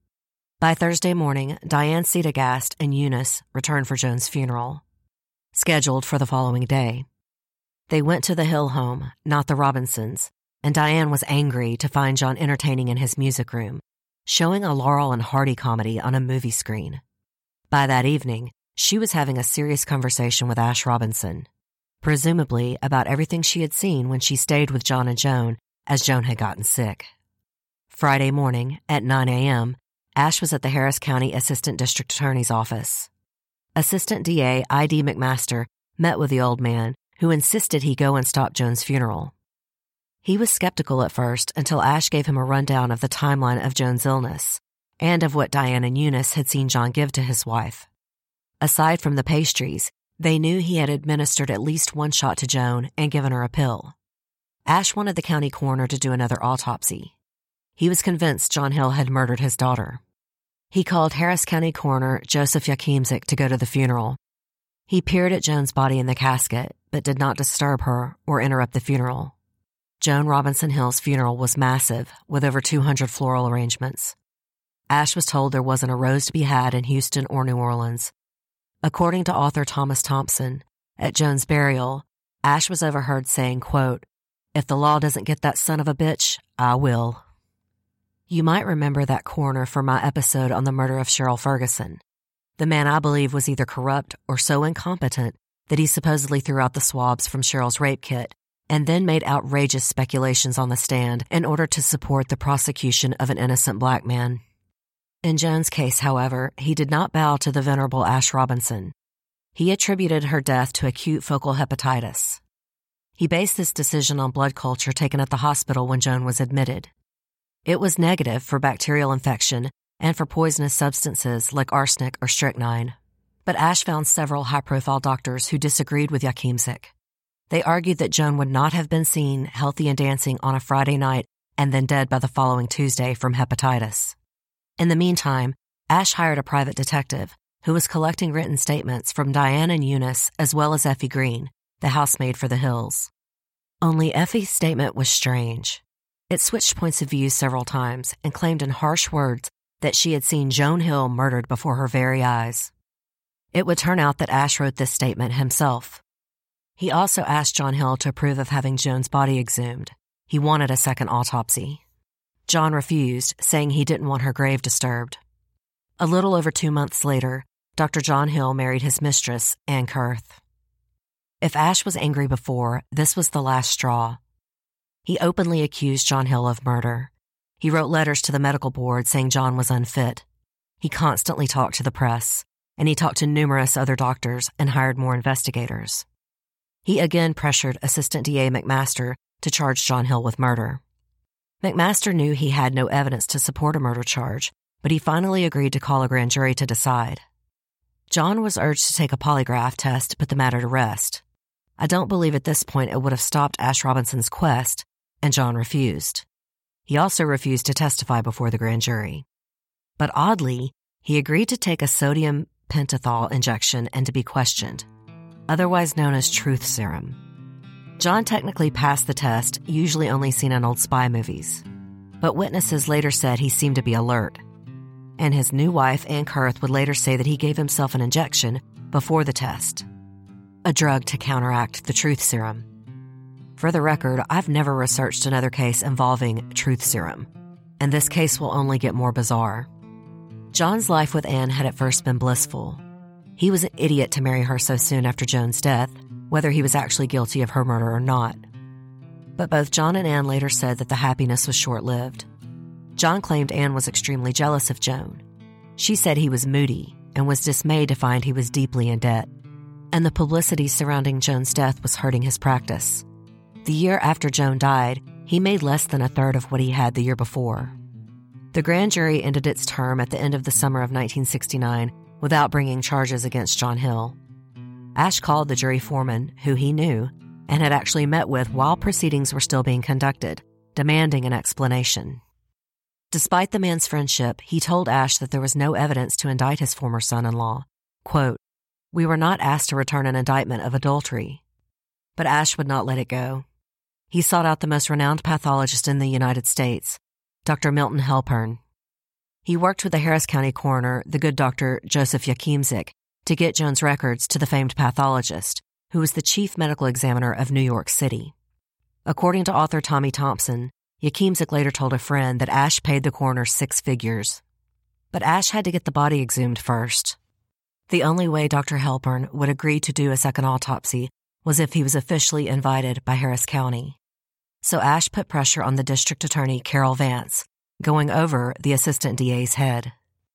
By Thursday morning, Diane Cedagast and Eunice returned for Joan's funeral, scheduled for the following day. They went to the Hill home, not the Robinsons, and Diane was angry to find John entertaining in his music room, showing a Laurel and Hardy comedy on a movie screen. By that evening, she was having a serious conversation with Ash Robinson, presumably about everything she had seen when she stayed with John and Joan as Joan had gotten sick. Friday morning, at nine a.m., Ash was at the Harris County Assistant District Attorney's office. Assistant D A I D McMaster met with the old man, who insisted he go and stop Joan's funeral. He was skeptical at first until Ash gave him a rundown of the timeline of Joan's illness and of what Diane and Eunice had seen John give to his wife. Aside from the pastries, they knew he had administered at least one shot to Joan and given her a pill. Ash wanted the county coroner to do another autopsy. He was convinced John Hill had murdered his daughter. He called Harris County Coroner Joseph Yakimczyk to go to the funeral. He peered at Joan's body in the casket, but did not disturb her or interrupt the funeral. Joan Robinson Hill's funeral was massive, with over two hundred floral arrangements. Ash was told there wasn't a rose to be had in Houston or New Orleans. According to author Thomas Thompson, at Joan's burial, Ash was overheard saying, quote, "If the law doesn't get that son of a bitch, I will." You might remember that coroner from my episode on the murder of Cheryl Ferguson. The man, I believe, was either corrupt or so incompetent that he supposedly threw out the swabs from Cheryl's rape kit and then made outrageous speculations on the stand in order to support the prosecution of an innocent black man. In Joan's case, however, he did not bow to the venerable Ash Robinson. He attributed her death to acute focal hepatitis. He based this decision on blood culture taken at the hospital when Joan was admitted. It was negative for bacterial infection and for poisonous substances like arsenic or strychnine. But Ash found several high-profile doctors who disagreed with Yakimczyk. They argued that Joan would not have been seen healthy and dancing on a Friday night and then dead by the following Tuesday from hepatitis. In the meantime, Ash hired a private detective who was collecting written statements from Diane and Eunice as well as Effie Green, the housemaid for the Hills. Only Effie's statement was strange. It switched points of view several times and claimed in harsh words that she had seen Joan Hill murdered before her very eyes. It would turn out that Ash wrote this statement himself. He also asked John Hill to approve of having Joan's body exhumed. He wanted a second autopsy. John refused, saying he didn't want her grave disturbed. A little over two months later, Doctor John Hill married his mistress, Ann Kurth. If Ash was angry before, this was the last straw. He openly accused John Hill of murder. He wrote letters to the medical board saying John was unfit. He constantly talked to the press, and he talked to numerous other doctors and hired more investigators. He again pressured Assistant D A McMaster to charge John Hill with murder. McMaster knew he had no evidence to support a murder charge, but he finally agreed to call a grand jury to decide. John was urged to take a polygraph test to put the matter to rest. I don't believe at this point it would have stopped Ash Robinson's quest, and John refused. He also refused to testify before the grand jury. But oddly, he agreed to take a sodium pentothal injection and to be questioned, otherwise known as truth serum. John technically passed the test, usually only seen in old spy movies. But witnesses later said he seemed to be alert. And his new wife, Ann Kurth, would later say that he gave himself an injection before the test, a drug to counteract the truth serum. For the record, I've never researched another case involving truth serum, and this case will only get more bizarre. John's life with Ann had at first been blissful. He was an idiot to marry her so soon after Joan's death, whether he was actually guilty of her murder or not. But both John and Ann later said that the happiness was short-lived. John claimed Ann was extremely jealous of Joan. She said he was moody and was dismayed to find he was deeply in debt, and the publicity surrounding Joan's death was hurting his practice. The year after Joan died, he made less than a third of what he had the year before. The grand jury ended its term at the end of the summer of nineteen sixty-nine without bringing charges against John Hill. Ash called the jury foreman, who he knew, and had actually met with while proceedings were still being conducted, demanding an explanation. Despite the man's friendship, he told Ash that there was no evidence to indict his former son-in-law. Quote, "We were not asked to return an indictment of adultery." But Ash would not let it go. He sought out the most renowned pathologist in the United States, Doctor Milton Halpern. He worked with the Harris County coroner, the good Doctor Joseph Yakimczyk, to get Joan's records to the famed pathologist, who was the chief medical examiner of New York City. According to author Tommy Thompson, Yakimczyk later told a friend that Ash paid the coroner six figures. But Ash had to get the body exhumed first. The only way Doctor Halpern would agree to do a second autopsy was if he was officially invited by Harris County. So Ash put pressure on the district attorney, Carol Vance, going over the assistant D A's head.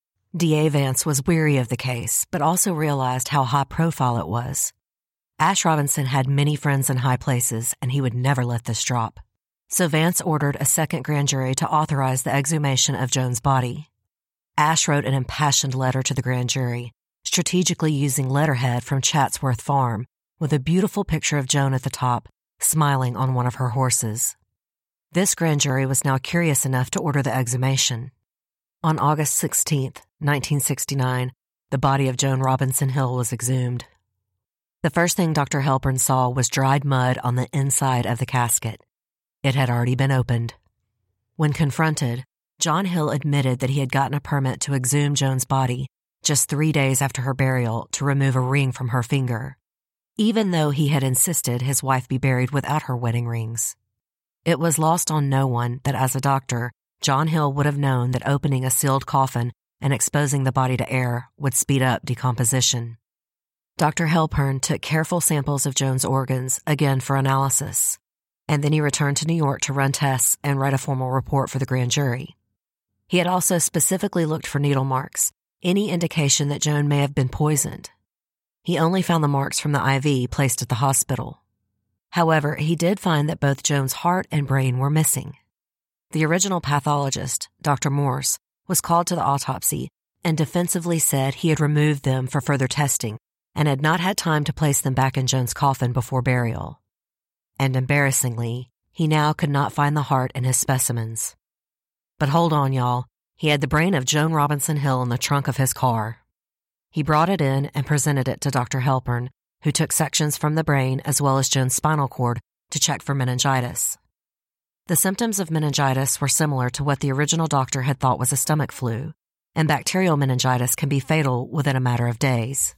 D A Vance was weary of the case, but also realized how high profile it was. Ash Robinson had many friends in high places, and he would never let this drop. So Vance ordered a second grand jury to authorize the exhumation of Joan's body. Ash wrote an impassioned letter to the grand jury, strategically using letterhead from Chatsworth Farm, with a beautiful picture of Joan at the top, smiling on one of her horses. This grand jury was now curious enough to order the exhumation. On August sixteenth, nineteen sixty-nine, the body of Joan Robinson Hill was exhumed. The first thing Doctor Halpern saw was dried mud on the inside of the casket. It had already been opened. When confronted, John Hill admitted that he had gotten a permit to exhume Joan's body just three days after her burial to remove a ring from her finger, even though he had insisted his wife be buried without her wedding rings. It was lost on no one that as a doctor, John Hill would have known that opening a sealed coffin and exposing the body to air would speed up decomposition. Doctor Halpern took careful samples of Joan's organs, again for analysis, and then he returned to New York to run tests and write a formal report for the grand jury. He had also specifically looked for needle marks, any indication that Joan may have been poisoned. He only found the marks from the I V placed at the hospital. However, he did find that both Joan's heart and brain were missing. The original pathologist, Doctor Morse, was called to the autopsy and defensively said he had removed them for further testing and had not had time to place them back in Joan's coffin before burial. And embarrassingly, he now could not find the heart in his specimens. But hold on, y'all. He had the brain of Joan Robinson Hill in the trunk of his car. He brought it in and presented it to Doctor Halpern, who took sections from the brain as well as Joan's spinal cord to check for meningitis. The symptoms of meningitis were similar to what the original doctor had thought was a stomach flu, and bacterial meningitis can be fatal within a matter of days.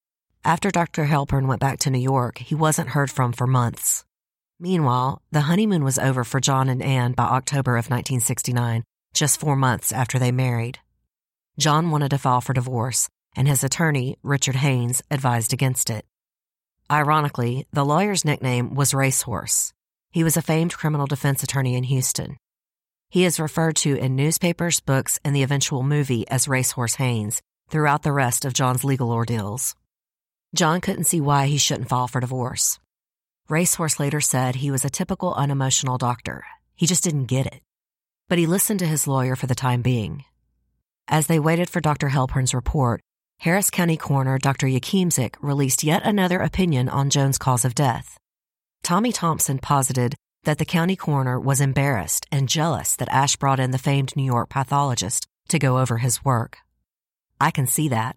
After Doctor Halpern went back to New York, he wasn't heard from for months. Meanwhile, the honeymoon was over for John and Ann by October of nineteen sixty-nine, just four months after they married. John wanted to file for divorce, and his attorney, Richard Haynes, advised against it. Ironically, the lawyer's nickname was Racehorse. He was a famed criminal defense attorney in Houston. He is referred to in newspapers, books, and the eventual movie as Racehorse Haynes throughout the rest of John's legal ordeals. John couldn't see why he shouldn't file for divorce. Racehorse later said he was a typical unemotional doctor. He just didn't get it. But he listened to his lawyer for the time being. As they waited for Doctor Halpern's report, Harris County Coroner Doctor Yakimczyk released yet another opinion on Joan's cause of death. Tommy Thompson posited that the county coroner was embarrassed and jealous that Ash brought in the famed New York pathologist to go over his work. I can see that.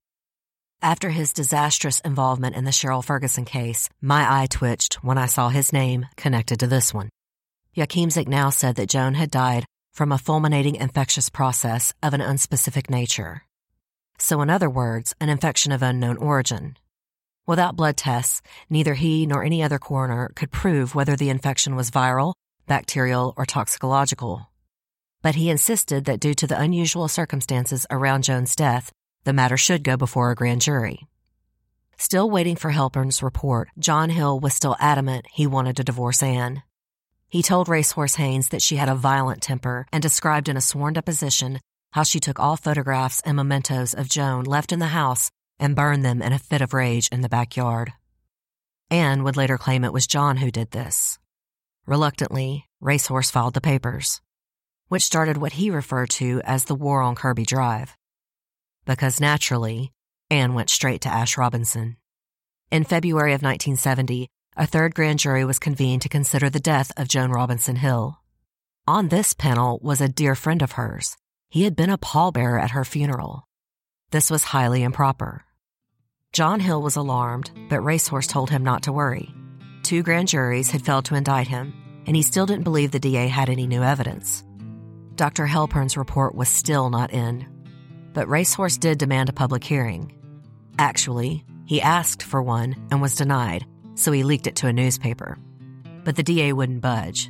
After his disastrous involvement in the Cheryl Ferguson case, my eye twitched when I saw his name connected to this one. Yakimczyk now said that Joan had died from a fulminating infectious process of an unspecific nature. So in other words, an infection of unknown origin. Without blood tests, neither he nor any other coroner could prove whether the infection was viral, bacterial, or toxicological. But he insisted that due to the unusual circumstances around Joan's death, the matter should go before a grand jury. Still waiting for Halpern's report, John Hill was still adamant he wanted to divorce Anne. He told Racehorse Haynes that she had a violent temper and described in a sworn deposition how she took all photographs and mementos of Joan left in the house and burned them in a fit of rage in the backyard. Anne would later claim it was John who did this. Reluctantly, Racehorse filed the papers, which started what he referred to as the war on Kirby Drive. Because naturally, Anne went straight to Ash Robinson. In February of nineteen seventy, a third grand jury was convened to consider the death of Joan Robinson Hill. On this panel was a dear friend of hers. He had been a pallbearer at her funeral. This was highly improper. John Hill was alarmed, but Racehorse told him not to worry. Two grand juries had failed to indict him, and he still didn't believe the D A had any new evidence. Doctor Halpern's report was still not in, but Racehorse did demand a public hearing. Actually, he asked for one and was denied, so he leaked it to a newspaper. But the D A wouldn't budge.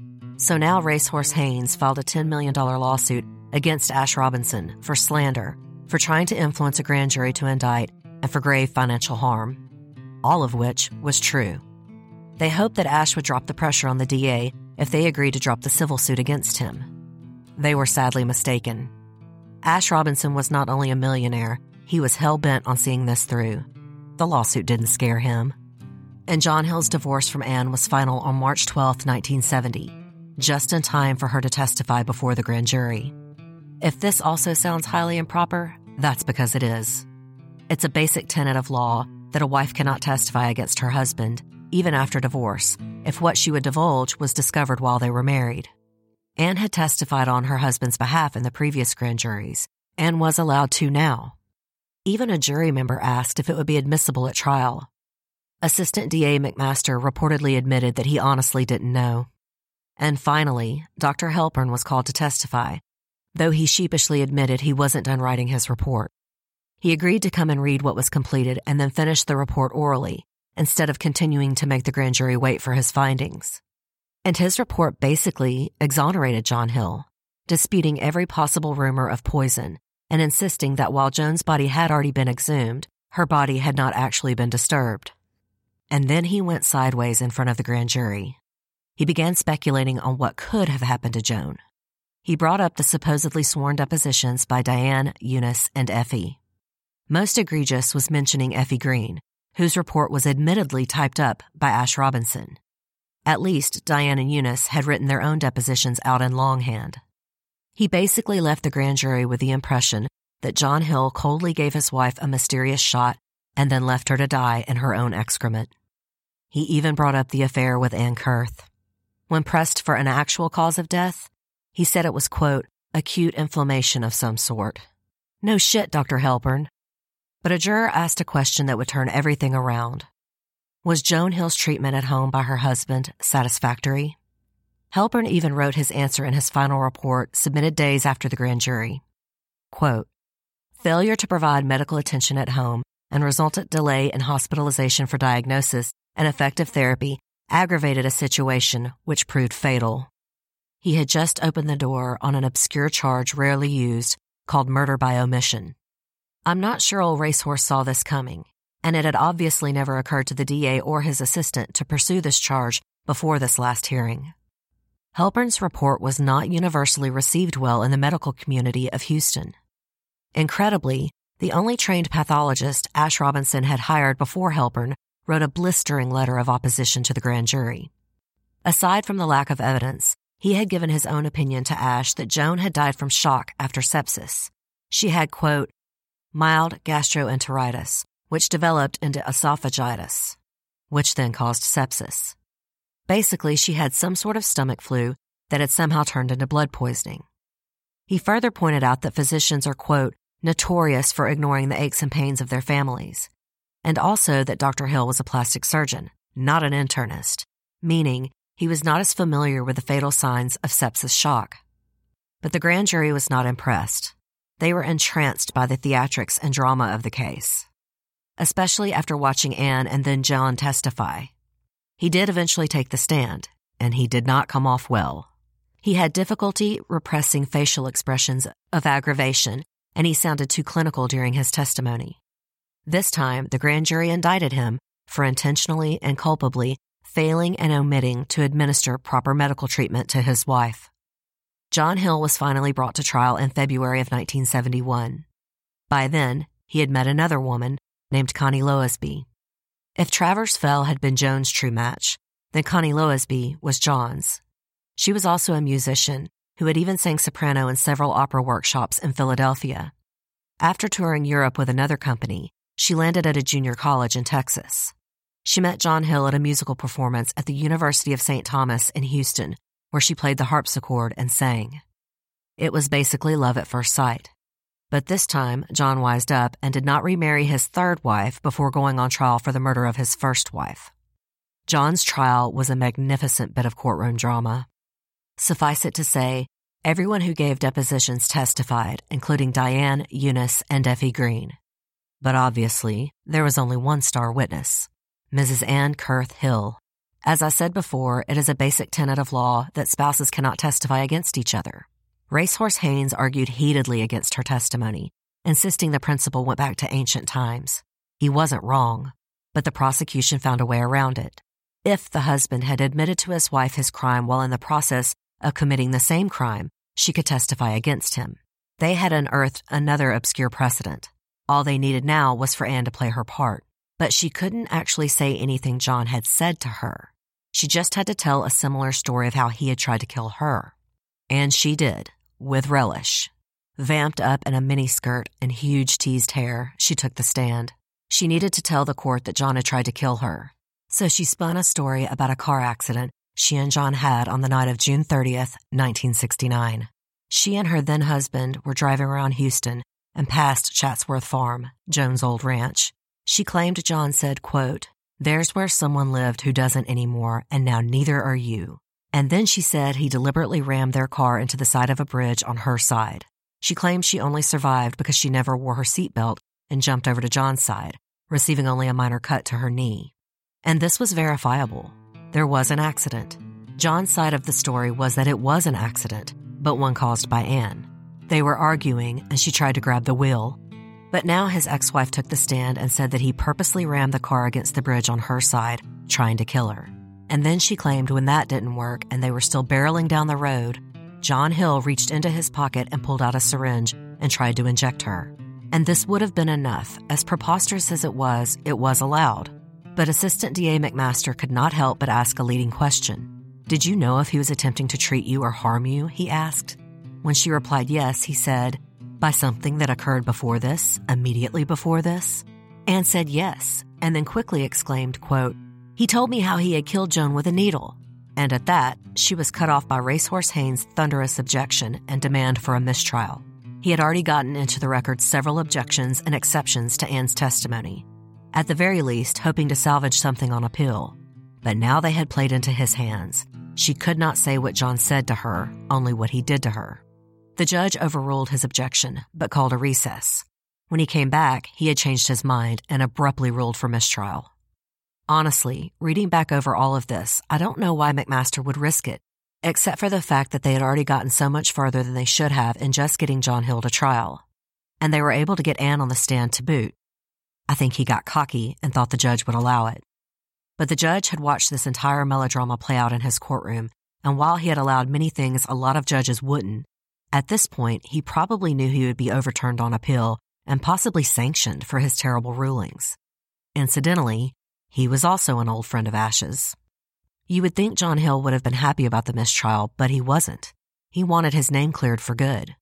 So now Racehorse Haynes filed a ten million dollars lawsuit against Ash Robinson for slander, for trying to influence a grand jury to indict, and for grave financial harm, all of which was true. They hoped that Ash would drop the pressure on the D A if they agreed to drop the civil suit against him. They were sadly mistaken. Ash Robinson was not only a millionaire, he was hell-bent on seeing this through. The lawsuit didn't scare him. And John Hill's divorce from Anne was final on March twelfth, nineteen seventy, just in time for her to testify before the grand jury. If this also sounds highly improper, that's because it is. It's a basic tenet of law that a wife cannot testify against her husband, even after divorce, if what she would divulge was discovered while they were married. Anne had testified on her husband's behalf in the previous grand juries, and was allowed to now. Even a jury member asked if it would be admissible at trial. Assistant D A McMaster reportedly admitted that he honestly didn't know. And finally, Doctor Halpern was called to testify, though he sheepishly admitted he wasn't done writing his report. He agreed to come and read what was completed and then finish the report orally, instead of continuing to make the grand jury wait for his findings. And his report basically exonerated John Hill, disputing every possible rumor of poison and insisting that while Joan's body had already been exhumed, her body had not actually been disturbed. And then he went sideways in front of the grand jury. He began speculating on what could have happened to Joan. He brought up the supposedly sworn depositions by Diane, Eunice, and Effie. Most egregious was mentioning Effie Green, whose report was admittedly typed up by Ash Robinson. At least Diane and Eunice had written their own depositions out in longhand. He basically left the grand jury with the impression that John Hill coldly gave his wife a mysterious shot and then left her to die in her own excrement. He even brought up the affair with Ann Kurth. When pressed for an actual cause of death, he said it was, quote, acute inflammation of some sort. No shit, Doctor Halpern. But a juror asked a question that would turn everything around. Was Joan Hill's treatment at home by her husband satisfactory? Halpern even wrote his answer in his final report, submitted days after the grand jury. Quote, failure to provide medical attention at home and resultant delay in hospitalization for diagnosis and effective therapy aggravated a situation which proved fatal. He had just opened the door on an obscure charge rarely used called murder by omission. I'm not sure old Racehorse saw this coming, and it had obviously never occurred to the D A or his assistant to pursue this charge before this last hearing. Halpern's report was not universally received well in the medical community of Houston. Incredibly, the only trained pathologist Ash Robinson had hired before Halpern wrote a blistering letter of opposition to the grand jury. Aside from the lack of evidence, he had given his own opinion to Ash that Joan had died from shock after sepsis. She had, quote, mild gastroenteritis, which developed into esophagitis, which then caused sepsis. Basically, she had some sort of stomach flu that had somehow turned into blood poisoning. He further pointed out that physicians are, quote, notorious for ignoring the aches and pains of their families, and also that Doctor Hill was a plastic surgeon, not an internist, meaning he was not as familiar with the fatal signs of sepsis shock. But the grand jury was not impressed. They were entranced by the theatrics and drama of the case, especially after watching Anne and then John testify. He did eventually take the stand, and he did not come off well. He had difficulty repressing facial expressions of aggravation, and he sounded too clinical during his testimony. This time, the grand jury indicted him for intentionally and culpably failing and omitting to administer proper medical treatment to his wife. John Hill was finally brought to trial in February of nineteen seventy-one. By then, he had met another woman named Connie Loisby. If Travers Fell had been Joan's true match, then Connie Loisby was John's. She was also a musician who had even sang soprano in several opera workshops in Philadelphia. After touring Europe with another company, she landed at a junior college in Texas. She met John Hill at a musical performance at the University of Saint Thomas in Houston, where she played the harpsichord and sang. It was basically love at first sight. But this time, John wised up and did not remarry his third wife before going on trial for the murder of his first wife. John's trial was a magnificent bit of courtroom drama. Suffice it to say, everyone who gave depositions testified, including Diane, Eunice, and Effie Green. But obviously, there was only one star witness, Missus Ann Kurth Hill. As I said before, it is a basic tenet of law that spouses cannot testify against each other. Racehorse Haynes argued heatedly against her testimony, insisting the principle went back to ancient times. He wasn't wrong, but the prosecution found a way around it. If the husband had admitted to his wife his crime while in the process of committing the same crime, she could testify against him. They had unearthed another obscure precedent. All they needed now was for Anne to play her part, but she couldn't actually say anything John had said to her. She just had to tell a similar story of how he had tried to kill her. And she did, with relish. Vamped up in a miniskirt and huge teased hair, she took the stand. She needed to tell the court that John had tried to kill her. So she spun a story about a car accident she and John had on the night of June thirtieth, nineteen sixty-nine. She and her then-husband were driving around Houston and passed Chatsworth Farm, Joan's old ranch. She claimed John said, quote, "There's where someone lived who doesn't anymore, and now neither are you." And then she said he deliberately rammed their car into the side of a bridge on her side. She claimed she only survived because she never wore her seatbelt and jumped over to John's side, receiving only a minor cut to her knee. And this was verifiable. There was an accident. John's side of the story was that it was an accident, but one caused by Anne. They were arguing, and she tried to grab the wheel. But now his ex-wife took the stand and said that he purposely rammed the car against the bridge on her side, trying to kill her. And then she claimed when that didn't work and they were still barreling down the road, John Hill reached into his pocket and pulled out a syringe and tried to inject her. And this would have been enough. As preposterous as it was, it was allowed. But Assistant D A McMaster could not help but ask a leading question. "Did you know if he was attempting to treat you or harm you?" he asked. When she replied yes, he said, "By something that occurred before this, immediately before this?" Anne said yes, and then quickly exclaimed, quote, "He told me how he had killed Joan with a needle." And at that, she was cut off by Racehorse Haynes' thunderous objection and demand for a mistrial. He had already gotten into the record several objections and exceptions to Anne's testimony, at the very least hoping to salvage something on appeal. But now they had played into his hands. She could not say what John said to her, only what he did to her. The judge overruled his objection, but called a recess. When he came back, he had changed his mind and abruptly ruled for mistrial. Honestly, reading back over all of this, I don't know why McMaster would risk it, except for the fact that they had already gotten so much further than they should have in just getting John Hill to trial. And they were able to get Anne on the stand to boot. I think he got cocky and thought the judge would allow it. But the judge had watched this entire melodrama play out in his courtroom, and while he had allowed many things a lot of judges wouldn't, at this point he probably knew he would be overturned on appeal and possibly sanctioned for his terrible rulings. Incidentally, he was also an old friend of Ash's. You would think John Hill would have been happy about the mistrial, but he wasn't. He wanted his name cleared for good.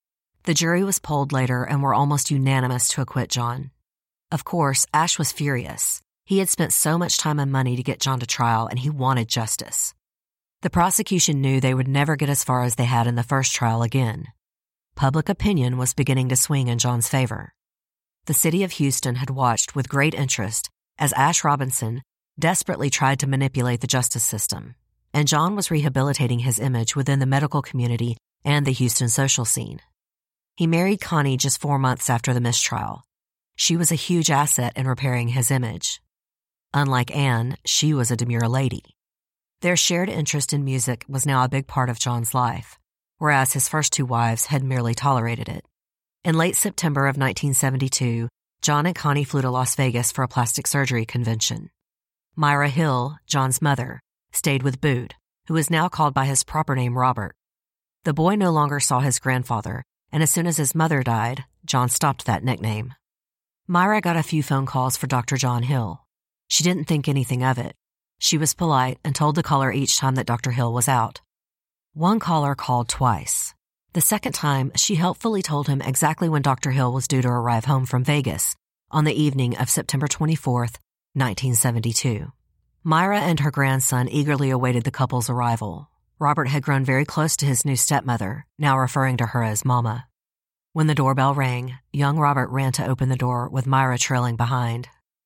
The jury was polled later and were almost unanimous to acquit John. Of course, Ash was furious. He had spent so much time and money to get John to trial, and he wanted justice. The prosecution knew they would never get as far as they had in the first trial again. Public opinion was beginning to swing in John's favor. The city of Houston had watched with great interest as Ash Robinson desperately tried to manipulate the justice system, and John was rehabilitating his image within the medical community and the Houston social scene. He married Connie just four months after the mistrial. She was a huge asset in repairing his image. Unlike Anne, she was a demure lady. Their shared interest in music was now a big part of John's life, whereas his first two wives had merely tolerated it. In late September of nineteen seventy-two, John and Connie flew to Las Vegas for a plastic surgery convention. Myra Hill, John's mother, stayed with Boot, who is now called by his proper name Robert. The boy no longer saw his grandfather, and as soon as his mother died, John stopped that nickname. Myra got a few phone calls for Doctor John Hill. She didn't think anything of it. She was polite and told the caller each time that Doctor Hill was out. One caller called twice. The second time, she helpfully told him exactly when Doctor Hill was due to arrive home from Vegas on the evening of September twenty-fourth, nineteen seventy-two. Myra and her grandson eagerly awaited the couple's arrival. Robert had grown very close to his new stepmother, now referring to her as Mama. When the doorbell rang, young Robert ran to open the door with Myra trailing behind.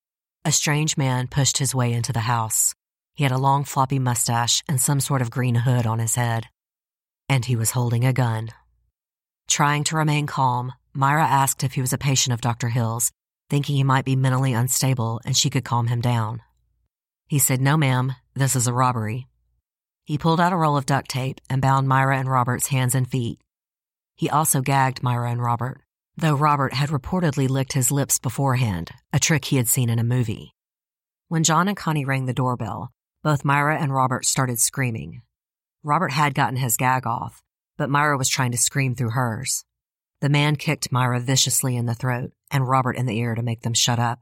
A strange man pushed his way into the house. He had a long floppy mustache and some sort of green hood on his head. And he was holding a gun. Trying to remain calm, Myra asked if he was a patient of Doctor Hill's, thinking he might be mentally unstable and she could calm him down. He said, "No, ma'am, this is a robbery." He pulled out a roll of duct tape and bound Myra and Robert's hands and feet. He also gagged Myra and Robert, though Robert had reportedly licked his lips beforehand, a trick he had seen in a movie. When John and Connie rang the doorbell, both Myra and Robert started screaming. Robert had gotten his gag off, but Myra was trying to scream through hers. The man kicked Myra viciously in the throat and Robert in the ear to make them shut up.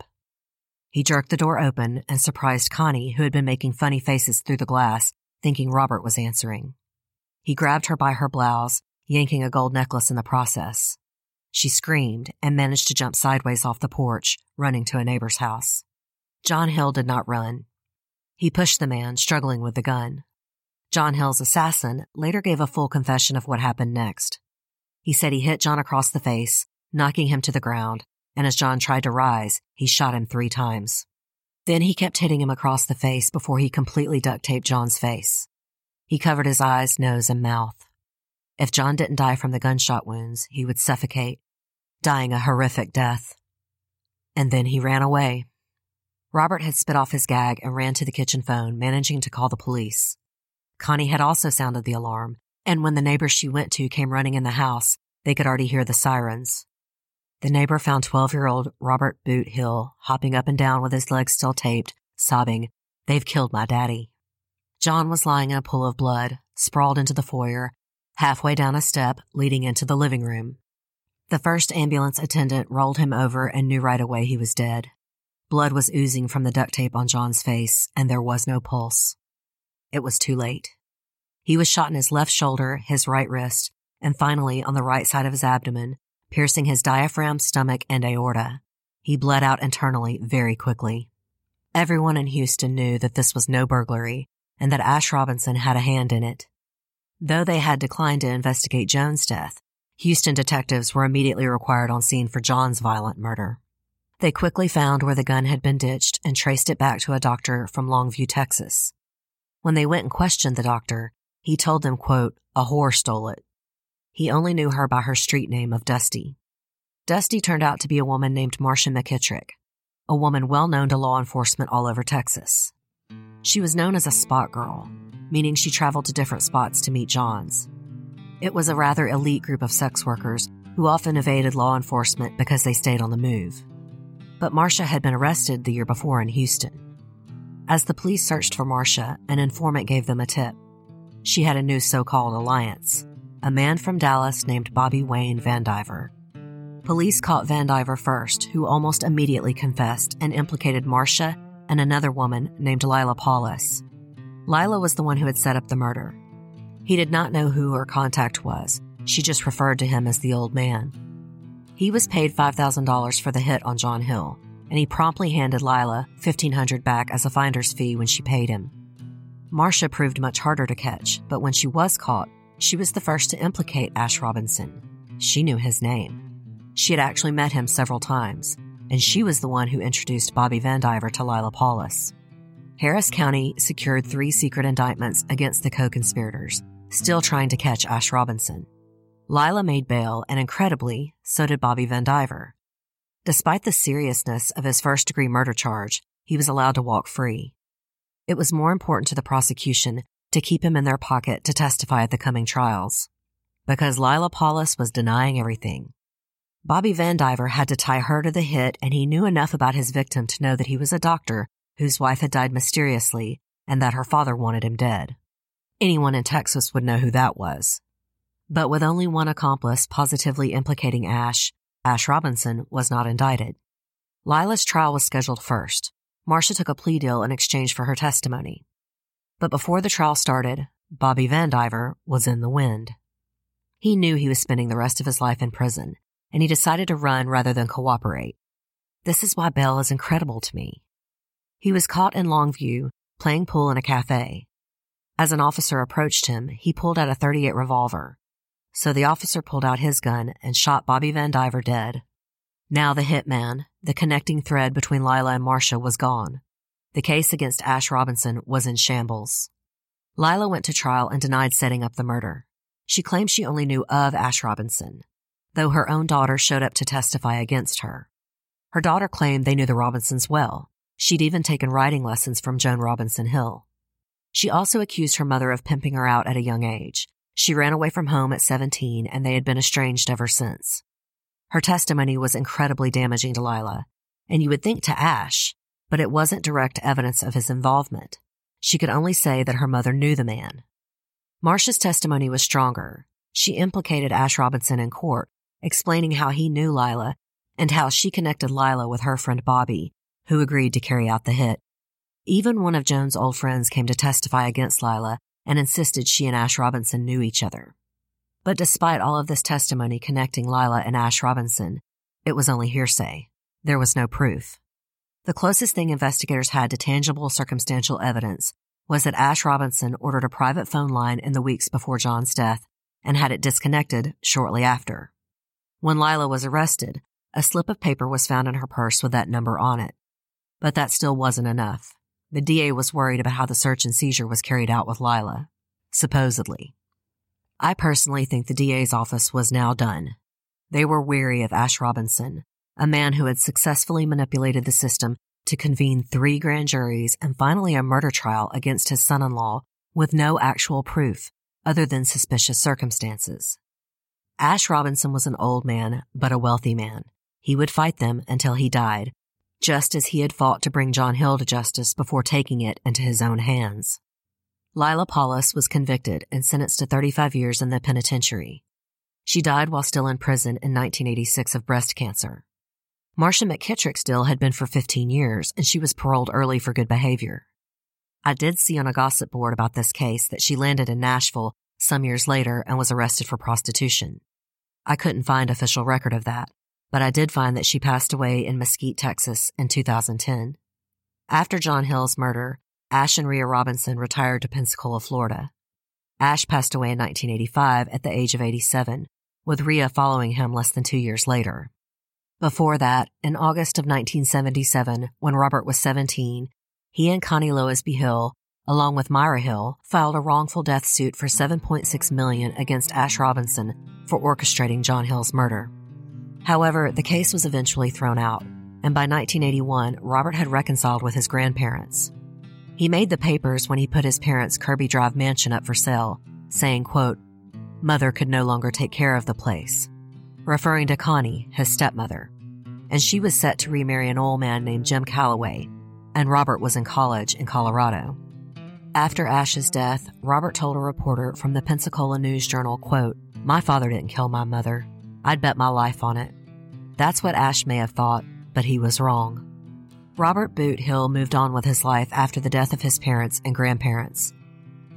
He jerked the door open and surprised Connie, who had been making funny faces through the glass, thinking Robert was answering. He grabbed her by her blouse, yanking a gold necklace in the process. She screamed and managed to jump sideways off the porch, running to a neighbor's house. John Hill did not run. He pushed the man, struggling with the gun. John Hill's assassin later gave a full confession of what happened next. He said he hit John across the face, knocking him to the ground, and as John tried to rise, he shot him three times. Then he kept hitting him across the face before he completely duct-taped John's face. He covered his eyes, nose, and mouth. If John didn't die from the gunshot wounds, he would suffocate, dying a horrific death. And then he ran away. Robert had spit off his gag and ran to the kitchen phone, managing to call the police. Connie had also sounded the alarm, and when the neighbor she went to came running in the house, they could already hear the sirens. The neighbor found twelve-year-old Robert Boot Hill hopping up and down with his legs still taped, sobbing, "They've killed my daddy." John was lying in a pool of blood, sprawled into the foyer, halfway down a step leading into the living room. The first ambulance attendant rolled him over and knew right away he was dead. Blood was oozing from the duct tape on John's face, and there was no pulse. It was too late. He was shot in his left shoulder, his right wrist, and finally on the right side of his abdomen, piercing his diaphragm, stomach, and aorta. He bled out internally very quickly. Everyone in Houston knew that this was no burglary and that Ash Robinson had a hand in it. Though they had declined to investigate Joan's death, Houston detectives were immediately required on scene for John's violent murder. They quickly found where the gun had been ditched and traced it back to a doctor from Longview, Texas. When they went and questioned the doctor, he told them, quote, "A whore stole it." He only knew her by her street name of Dusty. Dusty turned out to be a woman named Marcia McKittrick, a woman well known to law enforcement all over Texas. She was known as a spot girl, meaning she traveled to different spots to meet Johns. It was a rather elite group of sex workers who often evaded law enforcement because they stayed on the move. But Marcia had been arrested the year before in Houston. As the police searched for Marcia, an informant gave them a tip. She had a new so-called alliance, a man from Dallas named Bobby Wayne Vandiver. Police caught Vandiver first, who almost immediately confessed and implicated Marcia and another woman named Lila Paulus. Lila was the one who had set up the murder. He did not know who her contact was, She just referred to him as the old man. He was paid five thousand dollars for the hit on John Hill, and he promptly handed Lila fifteen hundred dollars back as a finder's fee when she paid him. Marcia proved much harder to catch, but when she was caught, she was the first to implicate Ash Robinson. She knew his name. She had actually met him several times, and she was the one who introduced Bobby Vandiver to Lila Paulus. Harris County secured three secret indictments against the co-conspirators, still trying to catch Ash Robinson. Lila made bail, and incredibly, so did Bobby Vandiver. Despite the seriousness of his first-degree murder charge, he was allowed to walk free. It was more important to the prosecution to keep him in their pocket to testify at the coming trials, because Lila Paulus was denying everything. Bobby Vandiver had to tie her to the hit, and he knew enough about his victim to know that he was a doctor whose wife had died mysteriously and that her father wanted him dead. Anyone in Texas would know who that was. But with only one accomplice positively implicating Ash, Ash Robinson was not indicted. Lila's trial was scheduled first. Marcia took a plea deal in exchange for her testimony. But before the trial started, Bobby Vandiver was in the wind. He knew he was spending the rest of his life in prison, and he decided to run rather than cooperate. This is why bail is incredible to me. He was caught in Longview, playing pool in a cafe. As an officer approached him, he pulled out a thirty-eight revolver. So the officer pulled out his gun and shot Bobby Vandiver dead. Now the hitman, the connecting thread between Lila and Marcia, was gone. The case against Ash Robinson was in shambles. Lila went to trial and denied setting up the murder. She claimed she only knew of Ash Robinson, though her own daughter showed up to testify against her. Her daughter claimed they knew the Robinsons well. She'd even taken writing lessons from Joan Robinson Hill. She also accused her mother of pimping her out at a young age. She ran away from home at seventeen, and they had been estranged ever since. Her testimony was incredibly damaging to Lila, and you would think to Ash, but it wasn't direct evidence of his involvement. She could only say that her mother knew the man. Marcia's testimony was stronger. She implicated Ash Robinson in court, explaining how he knew Lila and how she connected Lila with her friend Bobby, who agreed to carry out the hit. Even one of Joan's old friends came to testify against Lila and insisted she and Ash Robinson knew each other. But despite all of this testimony connecting Lila and Ash Robinson, it was only hearsay. There was no proof. The closest thing investigators had to tangible circumstantial evidence was that Ash Robinson ordered a private phone line in the weeks before John's death and had it disconnected shortly after. When Lila was arrested, a slip of paper was found in her purse with that number on it. But that still wasn't enough. The D A was worried about how the search and seizure was carried out with Lila, supposedly. I personally think the D A's office was now done. They were weary of Ash Robinson, a man who had successfully manipulated the system to convene three grand juries and finally a murder trial against his son-in-law with no actual proof other than suspicious circumstances. Ash Robinson was an old man, but a wealthy man. He would fight them until he died, just as he had fought to bring John Hill to justice before taking it into his own hands. Lila Paulus was convicted and sentenced to thirty-five years in the penitentiary. She died while still in prison in nineteen eighty-six of breast cancer. Marcia McKittrick's deal had been for fifteen years, and she was paroled early for good behavior. I did see on a gossip board about this case that she landed in Nashville some years later and was arrested for prostitution. I couldn't find official record of that, but I did find that she passed away in Mesquite, Texas in two thousand ten. After John Hill's murder, Ash and Rhea Robinson retired to Pensacola, Florida. Ash passed away in nineteen eighty-five at the age of eighty-seven, with Rhea following him less than two years later. Before that, in August of nineteen seventy-seven, when Robert was seventeen, he and Connie Loisby Hill, along with Myra Hill, filed a wrongful death suit for seven point six million dollars against Ash Robinson for orchestrating John Hill's murder. However, the case was eventually thrown out, and by nineteen eighty-one, Robert had reconciled with his grandparents. He made the papers when he put his parents' Kirby Drive mansion up for sale, saying, quote, "Mother could no longer take care of the place," referring to Connie, his stepmother, and she was set to remarry an old man named Jim Calloway, and Robert was in college in Colorado. After Ash's death, Robert told a reporter from the Pensacola News-Journal, quote, "My father didn't kill my mother. I'd bet my life on it." That's what Ash may have thought, but he was wrong. Robert Boot Hill moved on with his life after the death of his parents and grandparents.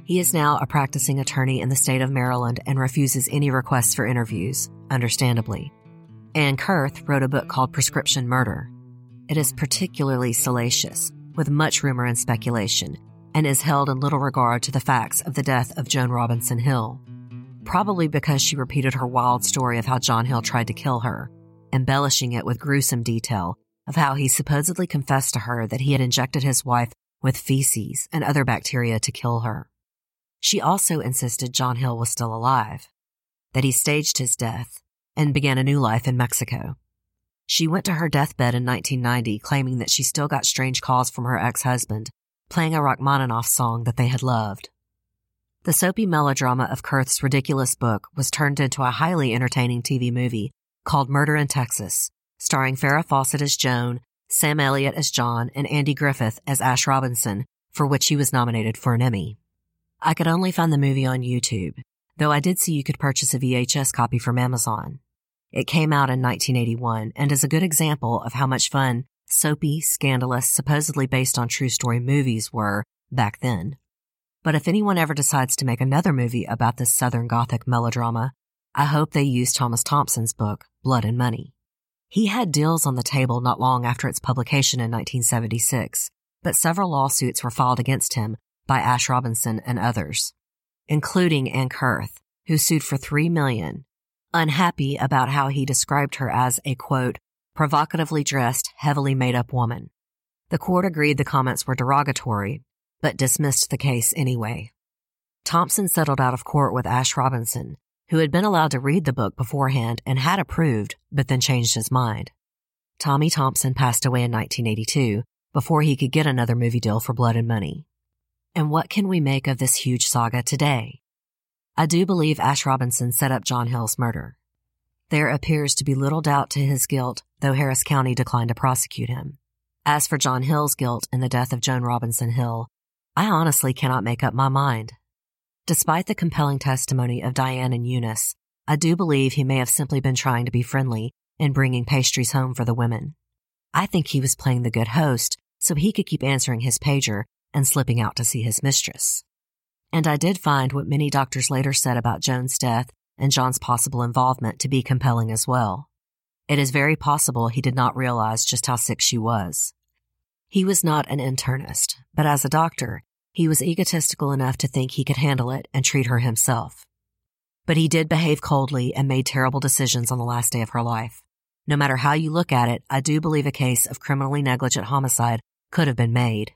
He is now a practicing attorney in the state of Maryland and refuses any requests for interviews, understandably. Ann Kurth wrote a book called Prescription Murder. It is particularly salacious, with much rumor and speculation, and is held in little regard to the facts of the death of Joan Robinson Hill. Probably because she repeated her wild story of how John Hill tried to kill her, embellishing it with gruesome detail of how he supposedly confessed to her that he had injected his wife with feces and other bacteria to kill her. She also insisted John Hill was still alive, that he staged his death and began a new life in Mexico. She went to her deathbed in nineteen ninety claiming that she still got strange calls from her ex-husband, playing a Rachmaninoff song that they had loved. The soapy melodrama of Kurth's ridiculous book was turned into a highly entertaining T V movie called Murder in Texas, starring Farrah Fawcett as Joan, Sam Elliott as John, and Andy Griffith as Ash Robinson, for which he was nominated for an Emmy. I could only find the movie on YouTube, though I did see you could purchase a V H S copy from Amazon. It came out in nineteen eighty-one and is a good example of how much fun soapy, scandalous, supposedly based on true story movies were back then. But if anyone ever decides to make another movie about this Southern Gothic melodrama, I hope they use Thomas Thompson's book, Blood and Money. He had deals on the table not long after its publication in nineteen seventy-six, but several lawsuits were filed against him by Ash Robinson and others, including Ann Kurth, who sued for three million dollars, unhappy about how he described her as a, quote, provocatively dressed, heavily made-up woman. The court agreed the comments were derogatory, but dismissed the case anyway. Thompson settled out of court with Ash Robinson, who had been allowed to read the book beforehand and had approved, but then changed his mind. Tommy Thompson passed away in nineteen eighty-two before he could get another movie deal for Blood and Money. And what can we make of this huge saga today? I do believe Ash Robinson set up John Hill's murder. There appears to be little doubt to his guilt, though Harris County declined to prosecute him. As for John Hill's guilt in the death of Joan Robinson Hill, I honestly cannot make up my mind. Despite the compelling testimony of Diane and Eunice, I do believe he may have simply been trying to be friendly in bringing pastries home for the women. I think he was playing the good host so he could keep answering his pager and slipping out to see his mistress. And I did find what many doctors later said about Joan's death and John's possible involvement to be compelling as well. It is very possible he did not realize just how sick she was. He was not an internist, but as a doctor, he was egotistical enough to think he could handle it and treat her himself. But he did behave coldly and made terrible decisions on the last day of her life. No matter how you look at it, I do believe a case of criminally negligent homicide could have been made.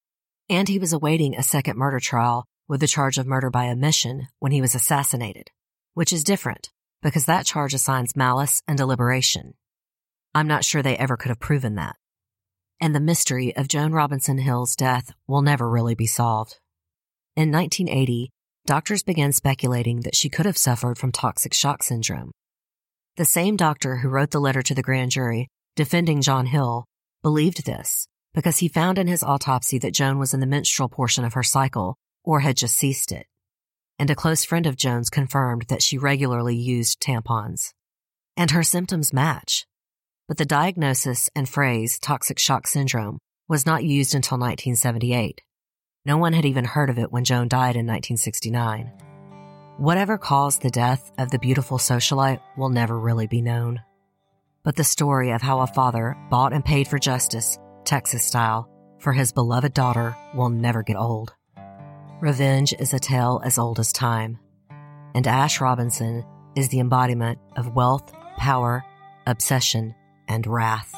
And he was awaiting a second murder trial with the charge of murder by omission when he was assassinated, which is different because that charge assigns malice and deliberation. I'm not sure they ever could have proven that. And the mystery of Joan Robinson Hill's death will never really be solved. In nineteen eighty, doctors began speculating that she could have suffered from toxic shock syndrome. The same doctor who wrote the letter to the grand jury defending John Hill believed this because he found in his autopsy that Joan was in the menstrual portion of her cycle or had just ceased it. And a close friend of Joan's confirmed that she regularly used tampons. And her symptoms match. But the diagnosis and phrase toxic shock syndrome was not used until nineteen seventy-eight. No one had even heard of it when Joan died in nineteen sixty-nine. Whatever caused the death of the beautiful socialite will never really be known. But the story of how a father bought and paid for justice, Texas style, for his beloved daughter will never get old. Revenge is a tale as old as time. And Ash Robinson is the embodiment of wealth, power, obsession, and wrath.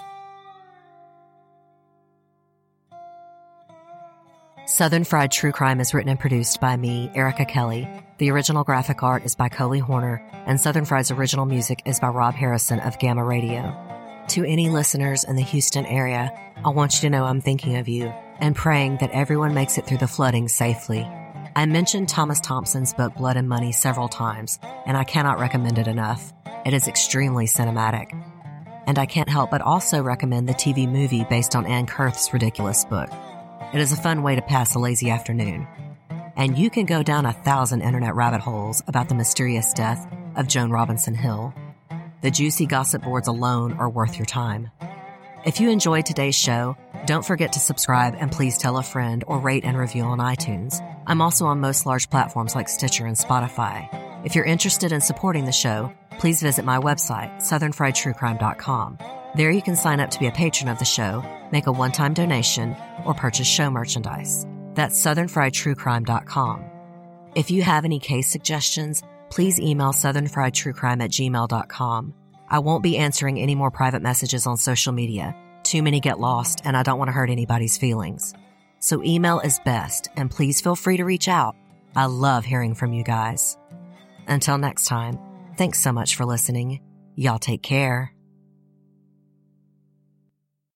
Southern Fried True Crime is written and produced by me, Erica Kelly. The original graphic art is by Coley Horner, and Southern Fried's original music is by Rob Harrison of Gamma Radio. To any listeners in the Houston area, I want you to know I'm thinking of you and praying that everyone makes it through the flooding safely. I mentioned Thomas Thompson's book Blood and Money several times, and I cannot recommend it enough. It is extremely cinematic. And I can't help but also recommend the T V movie based on Ann Kurth's ridiculous book. It is a fun way to pass a lazy afternoon. And you can go down a thousand internet rabbit holes about the mysterious death of Joan Robinson Hill. The juicy gossip boards alone are worth your time. If you enjoyed today's show, Don't forget to subscribe and please tell a friend or rate and review on iTunes. I'm also on most large platforms like Stitcher and Spotify. If you're interested in supporting the show, please visit my website, southern fried true crime dot com. There you can sign up to be a patron of the show, make a one-time donation, or purchase show merchandise. That's southern fried true crime dot com. If you have any case suggestions, please email southern fried true crime at gmail dot com. I won't be answering any more private messages on social media. Too many get lost, and I don't want to hurt anybody's feelings. So email is best, and please feel free to reach out. I love hearing from you guys. Until next time, thanks so much for listening. Y'all take care.